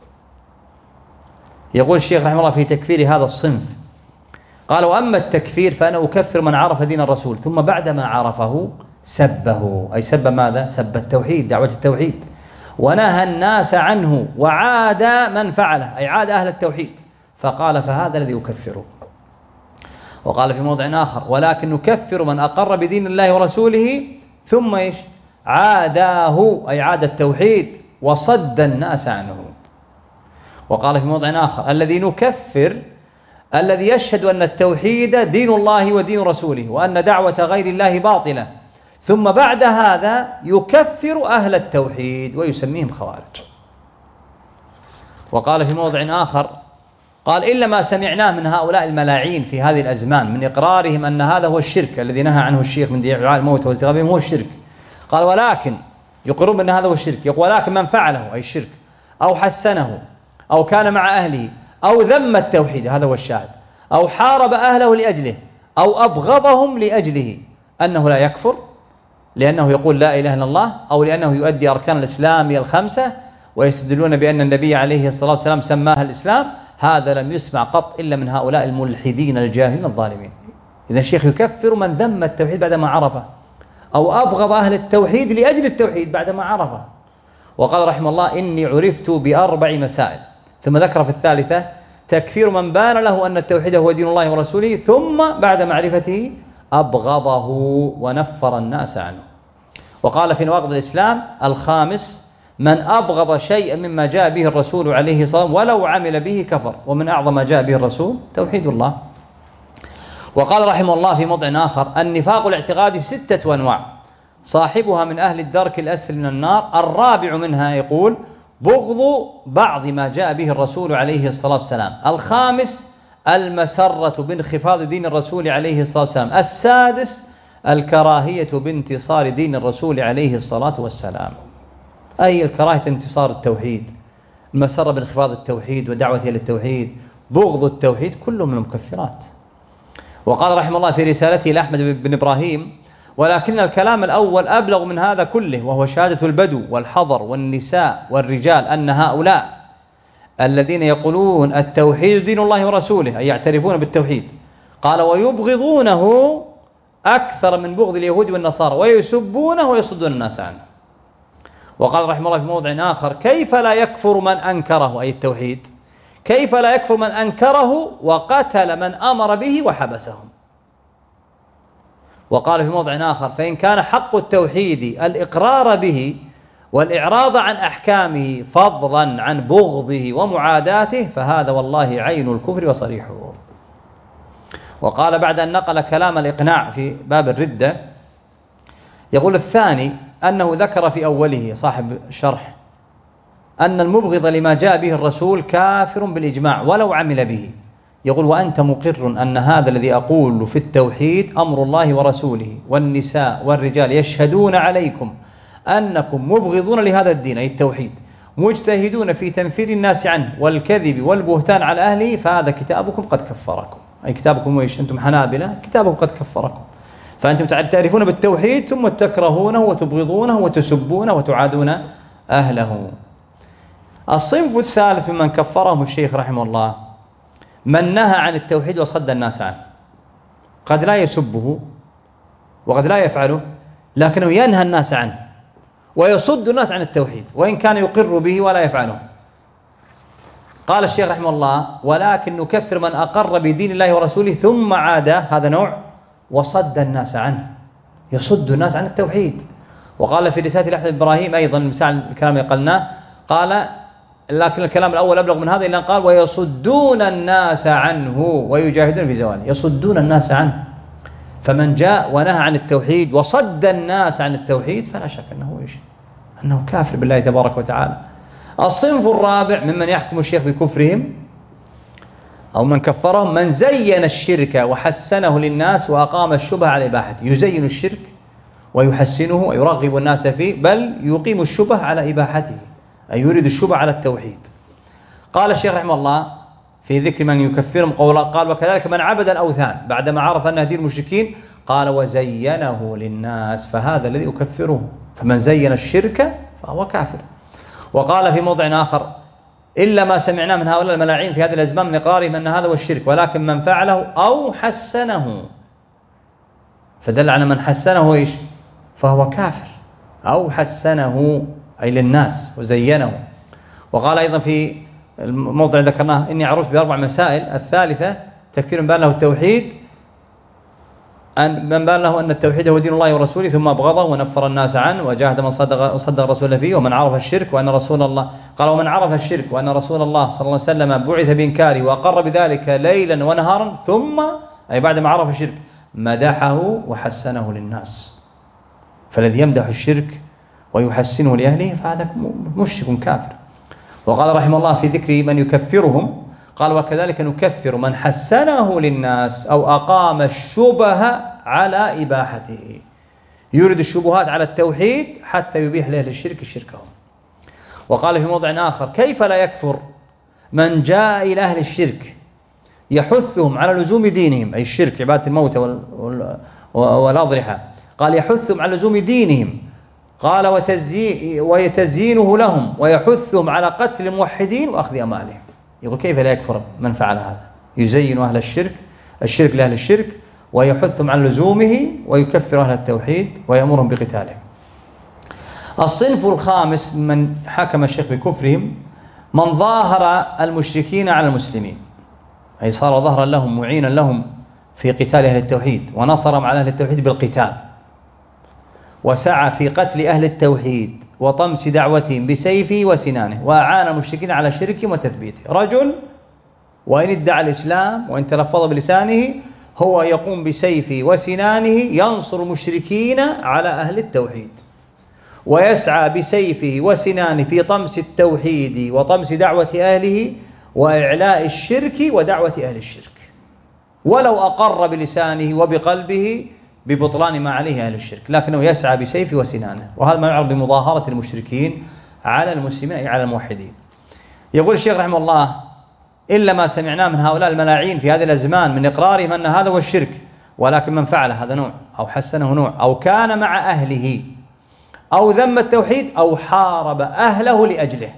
يقول الشيخ رحمه الله في تكفير هذا الصنف قال وأما التكفير فأنا أكفر من عرف دين الرسول ثم بعدما عرفه سبه، أي سب ماذا؟ سب التوحيد، دعوة التوحيد، ونهى الناس عنه، وعاد من فعله أي عاد أهل التوحيد، فقال فهذا الذي أكفره. وقال في موضع آخر ولكن نكفر من أقر بدين الله ورسوله ثم إيش؟ عاداه أي عاد التوحيد وصد الناس عنه. وقال في موضع آخر الذي نكفر الذي يشهد أن التوحيد دين الله ودين رسوله وأن دعوة غير الله باطلة، ثم بعد هذا يكفر أهل التوحيد ويسميهم خوارج. وقال في موضع آخر قال إلا ما سمعناه من هؤلاء الملاعين في هذه الأزمان من إقرارهم أن هذا هو الشرك الذي نهى عنه الشيخ من دعاء الموت واستغاثتهم هو الشرك. قال ولكن يقرون أن هذا هو الشرك، يقول ولكن من فعله أي الشرك أو حسنه أو كان مع أهله أو ذم التوحيد، هذا هو الشاهد، أو حارب أهله لأجله أو أبغضهم لأجله، أنه لا يكفر لأنه يقول لا إله إلا الله أو لأنه يؤدي أركان الإسلام الخمسة ويستدلون بأن النبي عليه الصلاة والسلام سماها الإسلام، هذا لم يسمع قط إلا من هؤلاء الملحدين الجاهلين الظالمين. إذا الشيخ يكفر من ذم التوحيد بعدما عرفه أو أبغض أهل التوحيد لأجل التوحيد بعدما عرفه. وقال رحمه الله إني عرفت بأربع مسائل، ثم ذكر في الثالثة تكفير من بان له أن التوحيد هو دين الله ورسوله ثم بعد معرفته أبغضه ونفر الناس عنه. وقال في نواقض الإسلام الخامس من أبغض شيئا مما جاء به الرسول عليه الصلاة والسلام ولو عمل به كفر، ومن أعظم ما جاء به الرسول توحيد الله. وقال رحمه الله في موضع آخر: النفاق الاعتقادي 6 أنواع، صاحبها من أهل الدرك الأسفل من النار. الرابع منها يقول: بغض بعض ما جاء به الرسول عليه الصلاة والسلام. الخامس: المسرة بانخفاض دين الرسول عليه الصلاة والسلام. السادس: الكراهية بانتصار دين الرسول عليه الصلاة والسلام. أي الكراهية انتصار التوحيد، المسرة بانخفاض التوحيد ودعوته إلى التوحيد، بغض التوحيد، كله من المكفرات. وقال رحمه الله في رسالته لأحمد بن إبراهيم: ولكن الكلام الأول أبلغ من هذا كله، وهو شهادة البدو والحضر والنساء والرجال أن هؤلاء الذين يقولون التوحيد دين الله ورسوله، أي يعترفون بالتوحيد، قال ويبغضونه أكثر من بغض اليهود والنصارى، ويسبونه ويصدون الناس عنه. وقال رحمه الله في موضع آخر: كيف لا يكفر من أنكره، أي التوحيد، كيف لا يكفر من أنكره وقتل من أمر به وحبسهم. وقال في موضع آخر: فإن كان حق التوحيد الإقرار به والإعراض عن أحكامه فضلا عن بغضه ومعاداته، فهذا والله عين الكفر وصريحه. وقال بعد أن نقل كلام الإقناع في باب الردة، يقول: الثاني أنه ذكر في أوله صاحب الشرح أن المبغض لما جاء به الرسول كافر بالإجماع ولو عمل به. يقول: وأنت مقر أن هذا الذي أقول في التوحيد أمر الله ورسوله، والنساء والرجال يشهدون عليكم أنكم مبغضون لهذا الدين، أي التوحيد، مجتهدون في تنفير الناس عنه والكذب والبهتان على أهله، فهذا كتابكم قد كفركم. أي كتابكم وإيش؟ أنتم حنابلة، كتابكم قد كفركم. فأنتم تعرفون بالتوحيد ثم تكرهونه وتبغضونه وتسبونه وتعادون أهله. الصنف الثالث ممن كفرهم الشيخ رحمه الله: من نهى عن التوحيد وصد الناس عنه. قد لا يسبه وقد لا يفعله، لكنه ينهى الناس عنه ويصد الناس عن التوحيد، وإن كان يقر به ولا يفعله. قال الشيخ رحمه الله: ولكن نكفر من أقر بدين الله ورسوله ثم عاده، هذا نوع، وصد الناس عنه، يصد الناس عن التوحيد. وقال في رسالة أحمد بن إبراهيم أيضا، مثال الكلام اللي قلناه، قال: لكن الكلام الأول أبلغ من هذا، إلا قال: ويصدون الناس عنه ويجاهدون في زواله. يصدون الناس عنه، فمن جاء ونهى عن التوحيد وصد الناس عن التوحيد فلا شك أنه كافر بالله تبارك وتعالى. الصنف الرابع ممن يحكم الشيخ بكفرهم أو من كفرهم: من زين الشرك وحسنه للناس وأقام الشبهة على إباحته. يزين الشرك ويحسنه ويرغب الناس فيه، بل يقيم الشبهة على إباحته، أي يريد الشبهة على التوحيد. قال الشيخ رحمه الله في ذكر من يكفرهم قولا، قال: وكذلك من عبد الأوثان بعدما عرف أنها دين المشركين، قال: وزينه للناس، فهذا الذي يكفره. فمن زين الشرك فهو كافر. وقال في موضع آخر: إلا ما سمعنا من هؤلاء الملاعين في هذه الأزمان من إقرارهم أن هذا هو الشرك، ولكن من فعله أو حسنه، فدل على من حسنه إيش؟ فهو كافر. أو حسنه أي للناس وزينه. وقال أيضا في الموضع اللي ذكرناه: إني عرفت ب4 مسائل. الثالثة: تكفير من بان له التوحيد، من بان له أن التوحيد هو دين الله ورسوله ثم أبغضه ونفر الناس عنه وجاهد من صدق الرسول فيه، ومن عرف الشرك وأن رسول الله، قال: ومن عرف الشرك وأن رسول الله صلى الله عليه وسلم بعث بإنكاره وأقر بذلك ليلا ونهارا، ثم أي بعد ما عرف الشرك مدحه وحسنه للناس. فالذي يمدح الشرك ويحسنه لأهله فهذا مشرك كافر. وقال رحمه الله في ذكر من يكفرهم، قال: وكذلك نكفر من حسنه للناس أو أقام الشبهة على إباحته. يريد الشبهات على التوحيد حتى يبيح لأهل الشرك شركهم. وقال في موضع آخر: كيف لا يكفر من جاء إلى أهل الشرك يحثهم على لزوم دينهم، أي الشرك عبادة الموتى والأضرحة، قال: يحثهم على لزوم دينهم، قال: ويتزيينه لهم، ويحثهم على قتل الموحدين وأخذ أموالهم. يقول: كيف لا يكفر من فعل هذا؟ يزين أهل الشرك لأهل الشرك، ويحثهم على لزومه، ويكفر أهل التوحيد ويأمرهم بقتالهم. الصنف الخامس من حكم الشيخ بكفرهم: من ظاهر المشركين على المسلمين، أي صار ظهرا لهم معينا لهم في قتال أهل التوحيد، ونصرهم على أهل التوحيد بالقتال، وسعى في قتل أهل التوحيد وطمس دعوتهم بسيفه وسنانه، وأعان المشركين على شركهم وتثبيته. رجل وإن ادعى الإسلام وإن تلفظ بلسانه هو يقوم بسيفه وسنانه ينصر المشركين على أهل التوحيد، ويسعى بسيفه وسنانه في طمس التوحيد وطمس دعوة أهله وإعلاء الشرك ودعوة أهل الشرك، ولو أقر بلسانه وبقلبه ببطلان ما عليه أهل الشرك، لكنه يسعى بسيفه وسنانه. وهذا ما يعرف بمظاهرة المشركين على المسلمين أي على الموحدين. يقول الشيخ رحمه الله: إلا ما سمعناه من هؤلاء الملاعين في هذه الأزمان من إقرارهم أن هذا هو الشرك، ولكن من فعل هذا نوع أو حسنه نوع أو كان مع أهله أو ذم التوحيد أو حارب أهله لأجله،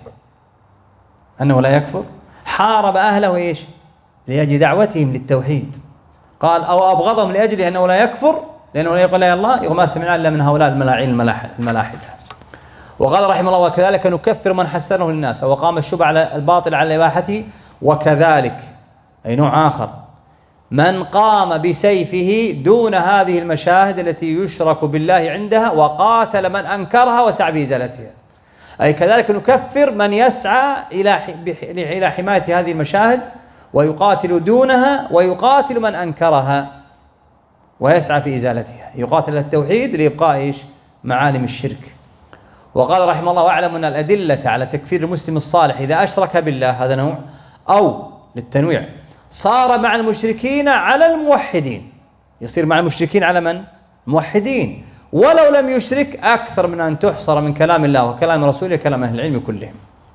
أنه لا يكفر. حارب أهله إيش؟ لأجل دعوتهم للتوحيد. قال أو أبغضهم لأجله أنه لا يكفر لأنه لا يقول لا الله، وما سمعنا إلا من هؤلاء الملاعين الملاحدة. وقال رحمه الله: وكذلك نكفر من حسنه للناس وقام الشبه على الباطل على إباحته. وكذلك أي نوع آخر من قام بسيفه دون هذه المشاهد التي يشرك بالله عندها وقاتل من أنكرها وسعى بإزالتها. أي كذلك نكفر من يسعى إلى حماية هذه المشاهد ويقاتل دونها ويقاتل من أنكرها ويسعى في إزالتها، يقاتل التوحيد لإبقاء إيش؟ معالم الشرك. وقال رحمه الله: واعلم أن الأدلة على تكفير المسلم الصالح إذا أشرك بالله، هذا نوع، أو للتنويع صار مع المشركين على الموحدين، يصير مع المشركين على من؟ موحدين، ولو لم يشرك أكثر من أن تحصر من كلام الله وكلام رسوله كلام أهل العلم كلهم.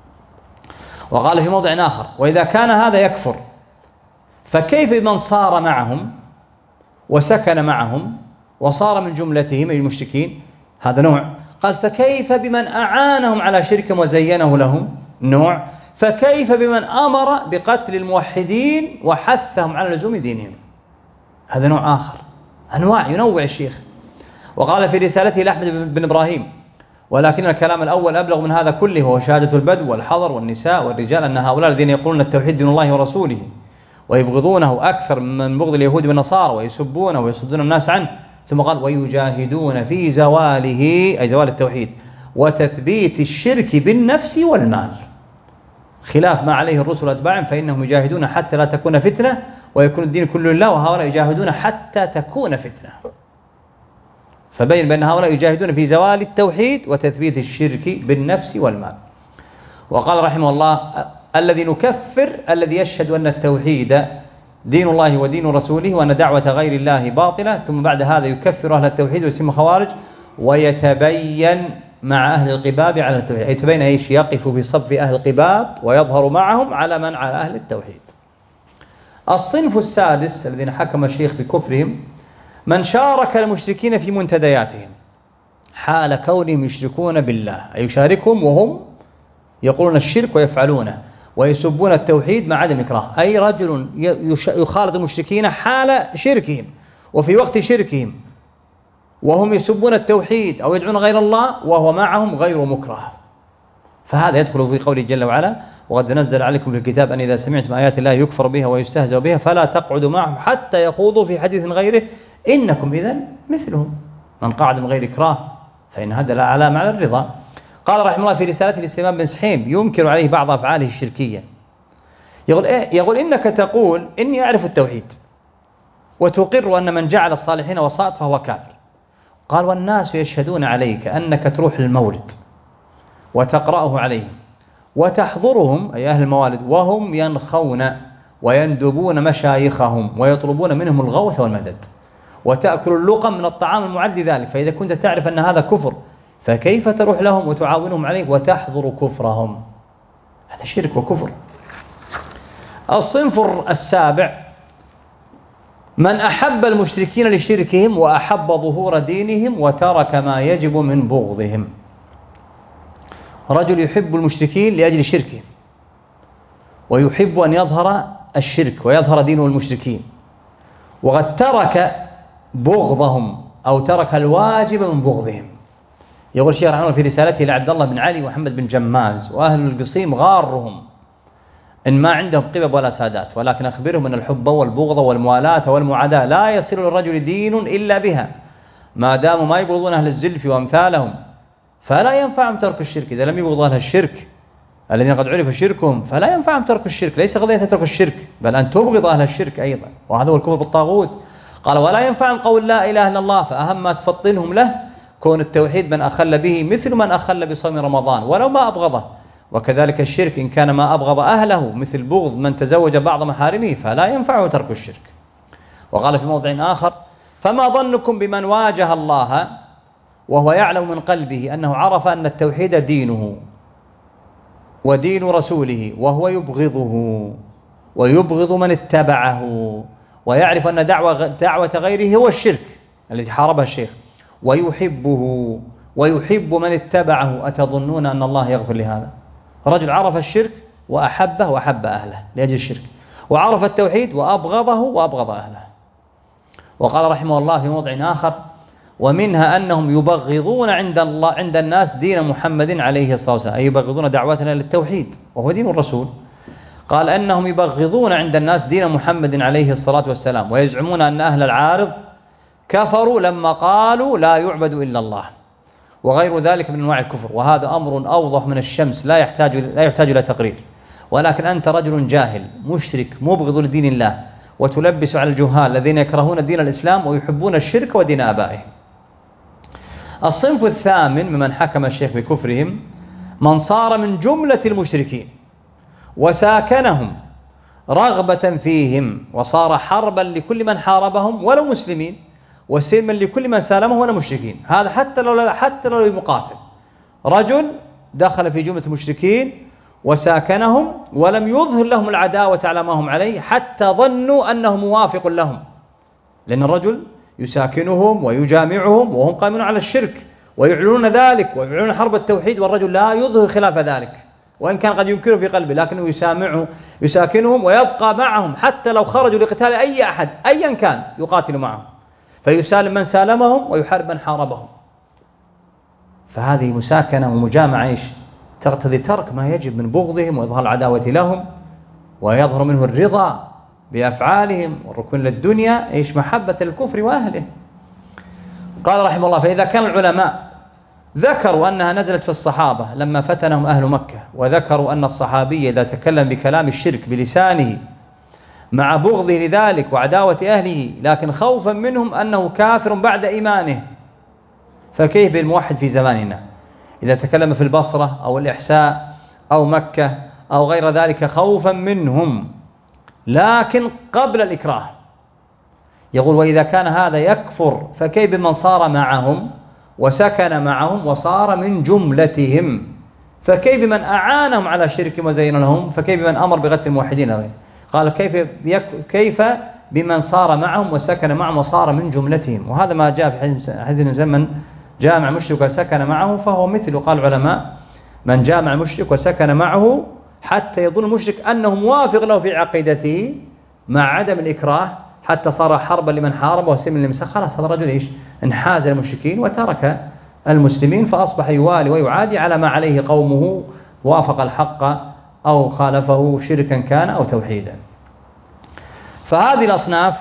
وقال في موضع آخر: وإذا كان هذا يكفر فكيف بمن صار معهم وسكن معهم وصار من جملتهم المشركين، هذا نوع. قال: فكيف بمن أعانهم على شركهم وزينه لهم، نوع. فكيف بمن أمر بقتل الموحدين وحثهم على لزوم دينهم، هذا نوع آخر. أنواع ينوع الشيخ. وقال في رسالته لأحمد بن إبراهيم: ولكن الكلام الأول أبلغ من هذا كله، هو شهادة البدو والحضر والنساء والرجال أن هؤلاء الذين يقولون التوحيد دين الله ورسوله ويبغضونه أكثر من بغض اليهود والنصارى ويسبونه ويصدون الناس عنه. ثم قال: ويجاهدون في زواله أي زوال التوحيد وتثبيت الشرك بالنفس والمال، خلاف ما عليه الرسل وأتباعهم، فإنهم يجاهدون حتى لا تكون فتنة ويكون الدين كله لله، وهؤلاء يجاهدون حتى تكون فتنة. فبين بأن هؤلاء يجاهدون في زوال التوحيد وتثبيت الشرك بالنفس والمال. وقال رحمه الله: الذي نكفر الذي يشهد أن التوحيد دين الله ودين رسوله وأن دعوة غير الله باطلة، ثم بعد هذا يكفر أهل التوحيد ويسمى خوارج ويتبين مع أهل القباب على التوحيد. يتبين إيش؟ يقف في صف أهل القباب ويظهر معهم على من على أهل التوحيد. الصنف السادس الذين حكم الشيخ بكفرهم من شارك المشركين في منتدياتهم حال كونهم يشركون بالله، أي يشاركهم وهم يقولون الشرك ويفعلونه ويسبون التوحيد مع عدم إكراه، أي رجل يخالط المشركين حال شركهم وفي وقت شركهم وهم يسبون التوحيد أو يدعون غير الله وهو معهم غير مكره، فهذا يدخل في قوله جل وعلا: وقد نزل عليكم في الكتاب أن إذا سمعتم آيات الله يكفر بها ويستهزأ بها فلا تقعدوا معهم حتى يخوضوا في حديث غيره إنكم إذن مثلهم، من قعد من غير إكراه فإن هذا لا علامة على الرضا. قال رحمه الله في رسالته لسليمان بن سحيم ينكر عليه بعض أفعاله الشركية، يقول: إنك تقول إني أعرف التوحيد وتقر أن من جعل الصالحين وسائط فهو كافر. قال: والناس يشهدون عليك أنك تروح للمولد وتقرأه عليهم وتحضرهم أي أهل الموالد وهم ينخون ويندبون مشايخهم ويطلبون منهم الغوث والمدد وتأكل اللقم من الطعام المعد ذلك، فإذا كنت تعرف أن هذا كفر فكيف تروح لهم وتعاونهم عليه وتحضر كفرهم؟ هذا شرك وكفر. الصنف السابع من أحب المشركين لشركهم وأحب ظهور دينهم وترك ما يجب من بغضهم. رجل يحب المشركين لأجل شركهم ويحب أن يظهر الشرك ويظهر دينه المشركين، وقد ترك بغضهم أو ترك الواجب من بغضهم. يقول الشيخ رحمه الله في رسالته لعبد الله بن علي ومحمد بن جماز: وأهل القصيم غارهم إن ما عندهم قبب ولا سادات، ولكن أخبرهم أن الحب والبغض والموالاة والمعاداة لا يصل للرجل دين إلا بها ما داموا ما يبغضون أهل الزلف وأمثالهم، فلا ينفعهم ترك الشرك. إذا لم يبغض أهل الشرك الذين قد عرف شركهم فلا ينفعهم ترك الشرك. ليس قضية تترك الشرك، بل أن تبغض أهل الشرك أيضا، وهذا هو الكفر بالطاغوت. قال ولا ينفعهم قول لا إله إلا الله، فأهم ما تفطنهم له كون التوحيد من أخل به مثل من أخل بصوم رمضان ولو ما أبغضه، وكذلك الشرك إن كان ما أبغض أهله مثل بغض من تزوج بعض محارمه فلا ينفعه ترك الشرك. وقال في موضع آخر فما ظنكم بمن واجه الله وهو يعلم من قلبه أنه عرف أن التوحيد دينه ودين رسوله، وهو يبغضه ويبغض من اتبعه، ويعرف أن دعوة غيره هو الشرك الذي حاربها الشيخ، ويحبه ويحب من اتبعه. أتظنون أن الله يغفر لهذا؟ رجل عرف الشرك وأحبه وأحب أهله لأجل الشرك، وعرف التوحيد وأبغضه وأبغض أهله. وقال رحمه الله في موضع آخر ومنها أنهم يبغضون عند الناس دين محمد عليه الصلاة والسلام، أي يبغضون دعوتنا للتوحيد وهو دين الرسول. قال أنهم يبغضون عند الناس دين محمد عليه الصلاة والسلام، ويزعمون أن أهل العارض كفروا لما قالوا لا يعبد إلا الله، وغير ذلك من أنواع الكفر. وهذا أمر أوضح من الشمس لا يحتاج إلى تقرير. ولكن أنت رجل جاهل مشرك مبغض لدين الله، وتلبس على الجهال الذين يكرهون دين الإسلام ويحبون الشرك ودين آبائهم. الصنف الثامن ممن حكم الشيخ بكفرهم من صار من جملة المشركين وساكنهم رغبة فيهم، وصار حربا لكل من حاربهم ولو مسلمين، وسلما لكل من سالمهم ولا مشركين. هذا حتى لو مقاتل، رجل دخل في جملة المشركين وساكنهم ولم يظهر لهم العداوة على ما هم عليه حتى ظنوا أنه موافق لهم، لأن الرجل يساكنهم ويجامعهم وهم قائمون على الشرك ويعلنون ذلك ويعلنون حرب التوحيد، والرجل لا يظهر خلاف ذلك وإن كان قد ينكره في قلبه، لكنه يساكنهم ويبقى معهم حتى لو خرجوا لقتال أي أحد أيا كان يقاتل معهم، فيسالم من سالمهم ويحارب من حاربهم. فهذه مساكنة ومجامعة تقتضي ترك ما يجب من بغضهم وإظهار العداوة لهم، ويظهر منه الرضا بأفعالهم والركون للدنيا محبة الكفر وأهله. قال رحمه الله فإذا كان العلماء ذكروا أنها نزلت في الصحابة لما فتنهم أهل مكة، وذكروا أن الصحابي إذا تكلم بكلام الشرك بلسانه مع بغضه لذلك وعداوة أهله لكن خوفا منهم أنه كافر بعد إيمانه، فكيف بالموحد في زماننا إذا تكلم في البصرة أو الإحساء أو مكة أو غير ذلك خوفا منهم لكن قبل الإكراه؟ يقول وإذا كان هذا يكفر فكيف بمن صار معهم وسكن معهم وصار من جملتهم؟ فكيف بمن أعانهم على شرك وزين لهم؟ فكيف بمن أمر بقتل الموحدين غيره؟ قال كيف بمن صار معهم وسكن معهم وصار من جملتهم؟ وهذا ما جاء في حديث زمن جامع مشرك وسكن معه فهو مثل. قال العلماء من جامع مشرك وسكن معه حتى يظن المشرك أنه موافق له في عقيدته مع عدم الإكراه حتى صار حربا لمن حارب وسلما لمن سخر، خلاص هذا الرجل انحاز المشركين وترك المسلمين فأصبح يوالي ويعادي على ما عليه قومه، وافق الحق أو خالفه شركا كان أو توحيدا. فهذه الأصناف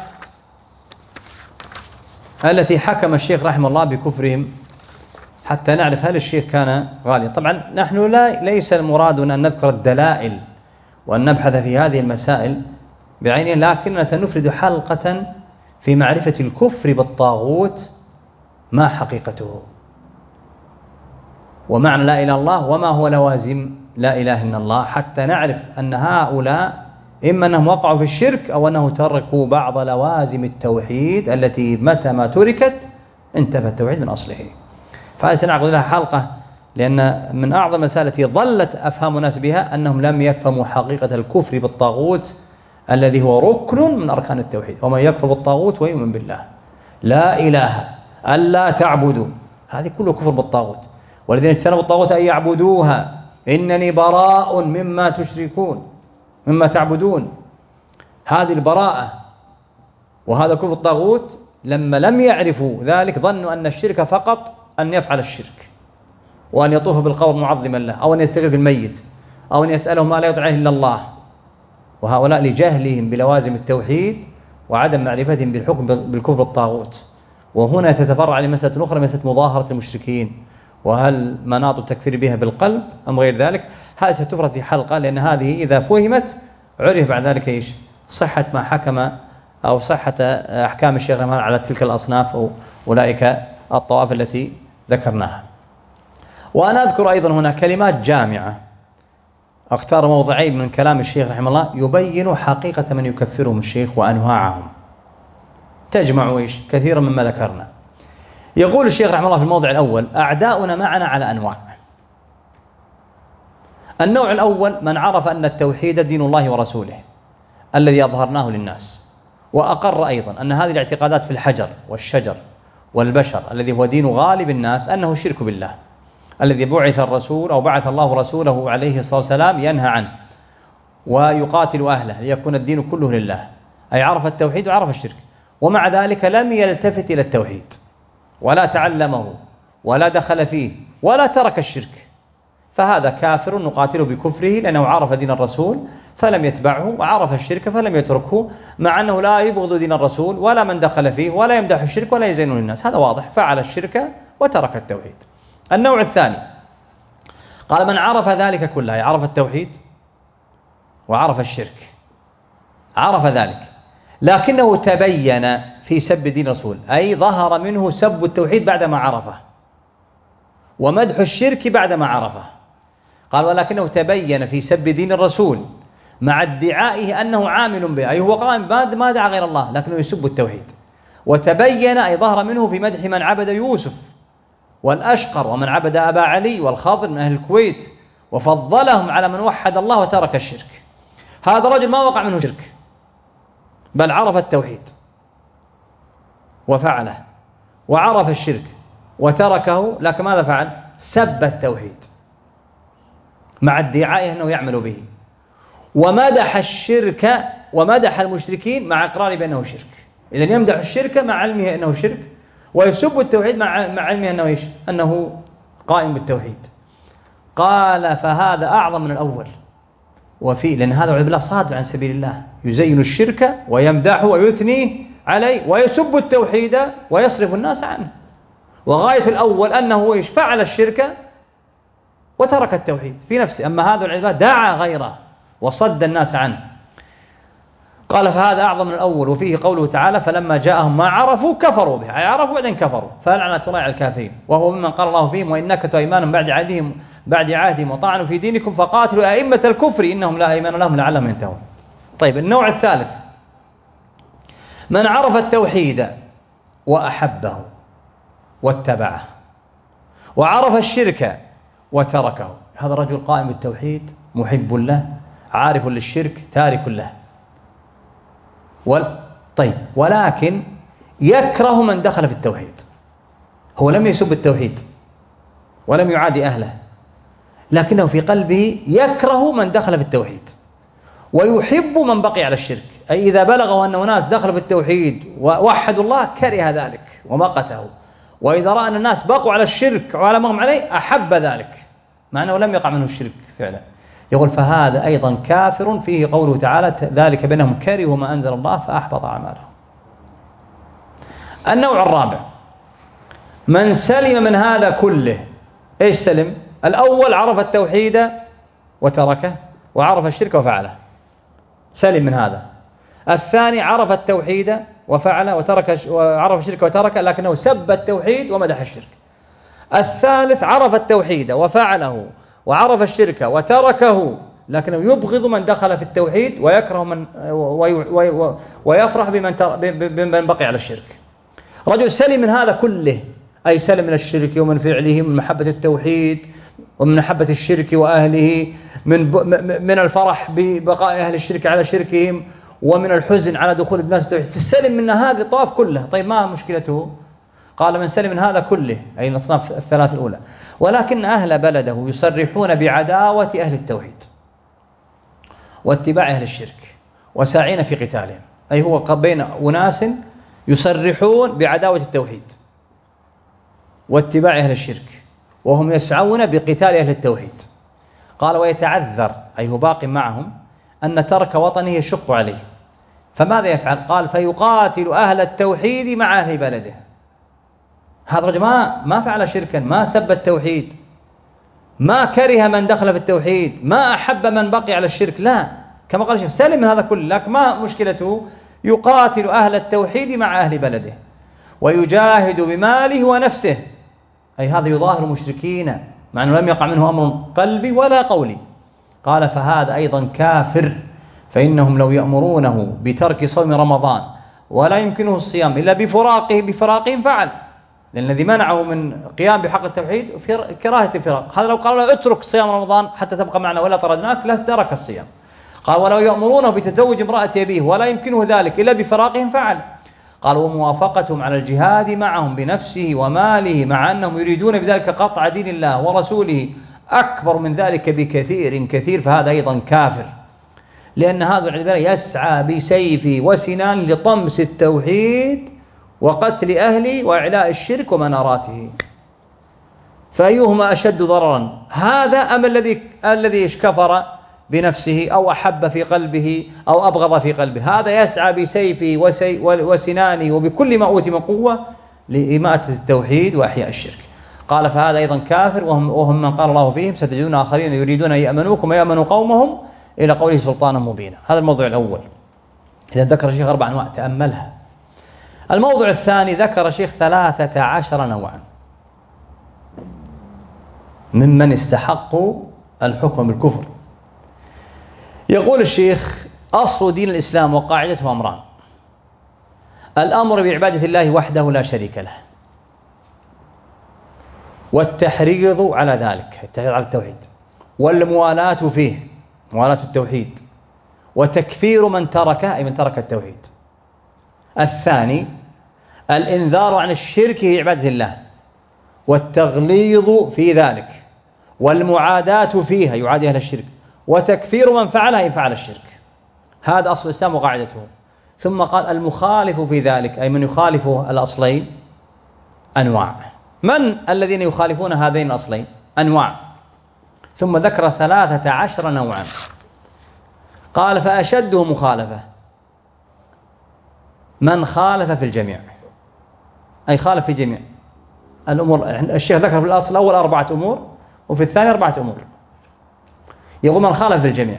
التي حكم الشيخ رحمه الله بكفرهم حتى نعرف هل الشيخ كان غاليا. طبعا نحن ليس المرادنا أن نذكر الدلائل وأن نبحث في هذه المسائل بعينها، لكننا سنفرد حلقة في معرفة الكفر بالطاغوت ما حقيقته ومعنى لا إله إلا الله وما هو لوازم لا إله إلا الله، حتى نعرف أن هؤلاء إما أنهم وقعوا في الشرك أو أنه تركوا بعض لوازم التوحيد التي متى ما تركت انتفى التوحيد من أصله. فهذا سنعقد لها حلقة، لأن من أعظم المسائل التي ظلت أفهام الناس بها أنهم لم يفهموا حقيقة الكفر بالطاغوت الذي هو ركن من أركان التوحيد. ومن يكفر بالطاغوت ويؤمن بالله لا إله ألا تعبدوا، هذه كله كفر بالطاغوت. والذين اجتنبوا الطاغوت أن يعبدوها إنني براء مما تشركون مما تعبدون، هذه البراءة وهذا كفر الطاغوت. لما لم يعرفوا ذلك ظنوا أن الشرك فقط أن يفعل الشرك وأن يطوف بالقبر معظما له أو أن يستغيث بالميت أو أن يسأله ما لا يطيع إلا الله. وهؤلاء لجهلهم بلوازم التوحيد وعدم معرفتهم بالحكم بالكفر الطاغوت. وهنا تتفرع لمسألة أخرى، مسألة مظاهرة المشركين وهل مناط التكفير بها بالقلب أم غير ذلك؟ هذه ستفرد في حلقة، لأن هذه إذا فهمت عرف بعد ذلك صحة ما حكم أو صحة أحكام الشيخ رحمه الله على تلك الأصناف أو أولئك الطوائف التي ذكرناها. وأنا أذكر أيضا هنا كلمات جامعة، أختار موضعين من كلام الشيخ رحمه الله يبين حقيقة من يكفرهم الشيخ وأنواعهم، تجمع كثيرا مما ذكرنا. يقول الشيخ رحمه الله في الموضع الأول: أعداؤنا معنا على أنواع. النوع الأول من عرف أن التوحيد دين الله ورسوله الذي أظهرناه للناس، وأقر أيضا أن هذه الاعتقادات في الحجر والشجر والبشر الذي هو دين غالب الناس أنه شرك بالله، الذي بعث الرسول أو بعث الله رسوله عليه الصلاة والسلام ينهى عنه ويقاتل أهله ليكون الدين كله لله، أي عرف التوحيد وعرف الشرك، ومع ذلك لم يلتفت إلى التوحيد ولا تعلمه ولا دخل فيه ولا ترك الشرك، فهذا كافر نقاتله بكفره، لأنه عرف دين الرسول فلم يتبعه، وعرف الشرك فلم يتركه، مع أنه لا يبغض دين الرسول ولا من دخل فيه ولا يمدح الشرك ولا يزينه للناس. هذا واضح، فعل الشرك وترك التوحيد. النوع الثاني قال: من عرف ذلك كله، عرف التوحيد وعرف الشرك، عرف ذلك، لكنه تبين في سب دين الرسول، أي ظهر منه سب التوحيد بعدما عرفه ومدح الشرك بعدما عرفه. قال: ولكنه تبين في سب دين الرسول مع ادعائه أنه عامل به، أي هو قائم ما دعا غير الله لكنه يسب التوحيد. وتبين أي ظهر منه في مدح من عبد يوسف والأشقر ومن عبد أبا علي والخضر من أهل الكويت، وفضلهم على من وحد الله وترك الشرك. هذا الرجل ما وقع منه شرك، بل عرف التوحيد وفعله، وعرف الشرك وتركه، لكن ماذا فعل؟ سب التوحيد مع ادعائه أنه يعمل به، ومدح الشرك ومدح المشركين مع إقراره بأنه شرك. إذن يمدح الشرك مع علمه أنه شرك، ويسب التوحيد مع علمه أنه قائم بالتوحيد. قال: فهذا أعظم من الأول، وفيه لأن هذا والعياذ بالله صاد عن سبيل الله، يزين الشرك ويمدحه ويثنيه عليه ويسب التوحيد ويصرف الناس عنه. وغاية الأول أنه فعل الشرك وترك التوحيد في نفسه، أما هذا والعياذ بالله دعا غيره وصد الناس عنه. قال: فهذا أعظم من الأول. وفيه قوله تعالى: فلما جاءهم ما عرفوا كفروا به، أي عرفوا بعدين كفروا، فلعنة الله على الكافرين. وهو ممن قال الله فيهم: وإن نكثوا أيمانهم بعد عهدهم وطعنوا في دينكم فقاتلوا أئمة الكفر إنهم لا أيمان لهم لعلهم ينتهون. طيب، النوع الثالث من عرف التوحيد وأحبه واتبعه، وعرف الشرك وتركه. هذا الرجل قائم بالتوحيد، محب له، عارف للشرك، تارك له. طيب، ولكن يكره من دخل في التوحيد. هو لم يسب التوحيد ولم يعادي أهله، لكنه في قلبه يكره من دخل في التوحيد ويحب من بقي على الشرك. أي إذا بلغوا أن ناس دخلوا في التوحيد ووحدوا الله كره ذلك ومقته، وإذا رأى أن الناس بقوا على الشرك وعلى ما هم عليه أحب ذلك، مع أنه لم يقع منه الشرك فعلا. يقول: فهذا أيضا كافر، فيه قوله تعالى: ذلك بأنهم كرهوا ما أنزل الله فأحبط أعمالهم. النوع الرابع من سلم من هذا كله. إيش سلم؟ الأول عرف التوحيد وتركه وعرف الشرك وفعله، سلم من هذا. الثاني عرف التوحيد وفعله وعرف الشرك وتركه، لكنه سب التوحيد ومدح الشرك. الثالث عرف التوحيد وفعله وعرف الشرك وتركه، لكنه يبغض من دخل في التوحيد ويكره من ويفرح بمن بقي على الشرك. رجل سلم من هذا كله، أي سلم من الشرك ومن فعله، من محبة التوحيد ومن محبة الشرك وأهله، من الفرح ببقاء أهل الشرك على شركهم، ومن الحزن على دخول الناس التوحيد. فالسلم من هذه الطواف كلها. طيب، ما مشكلته؟ قال: من سلم من هذا كله، أي الأصناف الثلاث الأولى، ولكن أهل بلده يصرحون بعداوة أهل التوحيد واتباع أهل الشرك وساعين في قتالهم. أي هو بين أناس يصرحون بعداوة التوحيد واتباع أهل الشرك، وهم يسعون بقتال أهل التوحيد. قال: ويتعذر، أي هو باق معهم، أن ترك وطنه يشق عليه، فماذا يفعل؟ قال: فيقاتل أهل التوحيد مع أهل بلده. هذا الرجل ما فعل شركا، ما سب التوحيد، ما كره من دخل في التوحيد، ما أحب من بقي على الشرك، لا، كما قال الشيخ سلم من هذا كله، لكن ما مشكلته؟ يقاتل أهل التوحيد مع أهل بلده ويجاهد بماله ونفسه، أي هذا يظاهر المشركين مع أنه لم يقع منه أمر قلبي ولا قولي. قال فهذا أيضا كافر، فإنهم لو يأمرونه بترك صوم رمضان ولا يمكنه الصيام إلا بفراقهم فعل، لأن الذي منعه من قيام بحق التوحيد كراهة الفراق. هذا لو قالوا له اترك صيام رمضان حتى تبقى معنا ولا طردناك لترك الصيام. قال ولو يأمرونه بتزوج امرأة أبيه ولا يمكنه ذلك إلا بفراقهم فعل. قال وموافقتهم على الجهاد معهم بنفسه وماله مع أنهم يريدون بذلك قطع دين الله ورسوله أكبر من ذلك بكثير كثير، فهذا أيضا كافر، لأن هذا العبادة يسعى بسيفه وسنان لطمس التوحيد وقتل أهله وإعلاء الشرك ومناراته، فأيهما أشد ضررا، هذا أم الذي كفر بنفسه أو أحب في قلبه أو أبغض في قلبه؟ هذا يسعى بسيفه وسنانه وبكل ما أوتي من قوة لإماتة التوحيد وإحياء الشرك. قال فهذا أيضا كافر، وهم من قال الله فيهم ستجدون آخرين يريدون أن يأمنوكم ويأمنوا قومهم إلى قوله سلطانا مبينا. هذا الموضوع الأول. إذا ذكر الشيخ 4 أنواع تأملها. الموضوع الثاني ذكر الشيخ 13 نوعا ممن استحقوا الحكم بالكفر. يقول الشيخ أصل دين الإسلام وقاعدته أمران: الأمر بعبادة الله وحده لا شريك له، والتحريض على ذلك، التحريض على التوحيد، والموالاة فيه، موالاة التوحيد، وتكفير من تركه أي من ترك التوحيد. الثاني الإنذار عن الشرك في عبادة الله، والتغليظ في ذلك، والمعاداة فيها يعادي أهل الشرك، وتكفير من فعلها إن فعل الشرك. هذا أصل الإسلام وقاعدته. ثم قال المخالف في ذلك أي من يخالف الأصلين أنواع. من الذين يخالفون هذين الأصلين؟ أنواع. ثم ذكر 13 نوعا. قال فأشده مخالفة من خالف في الجميع، أي خالف في جميع الأمور. الشيخ ذكر في الأصل الأول 4 أمور وفي الثاني 4 أمور. يقول من خالف في الجميع.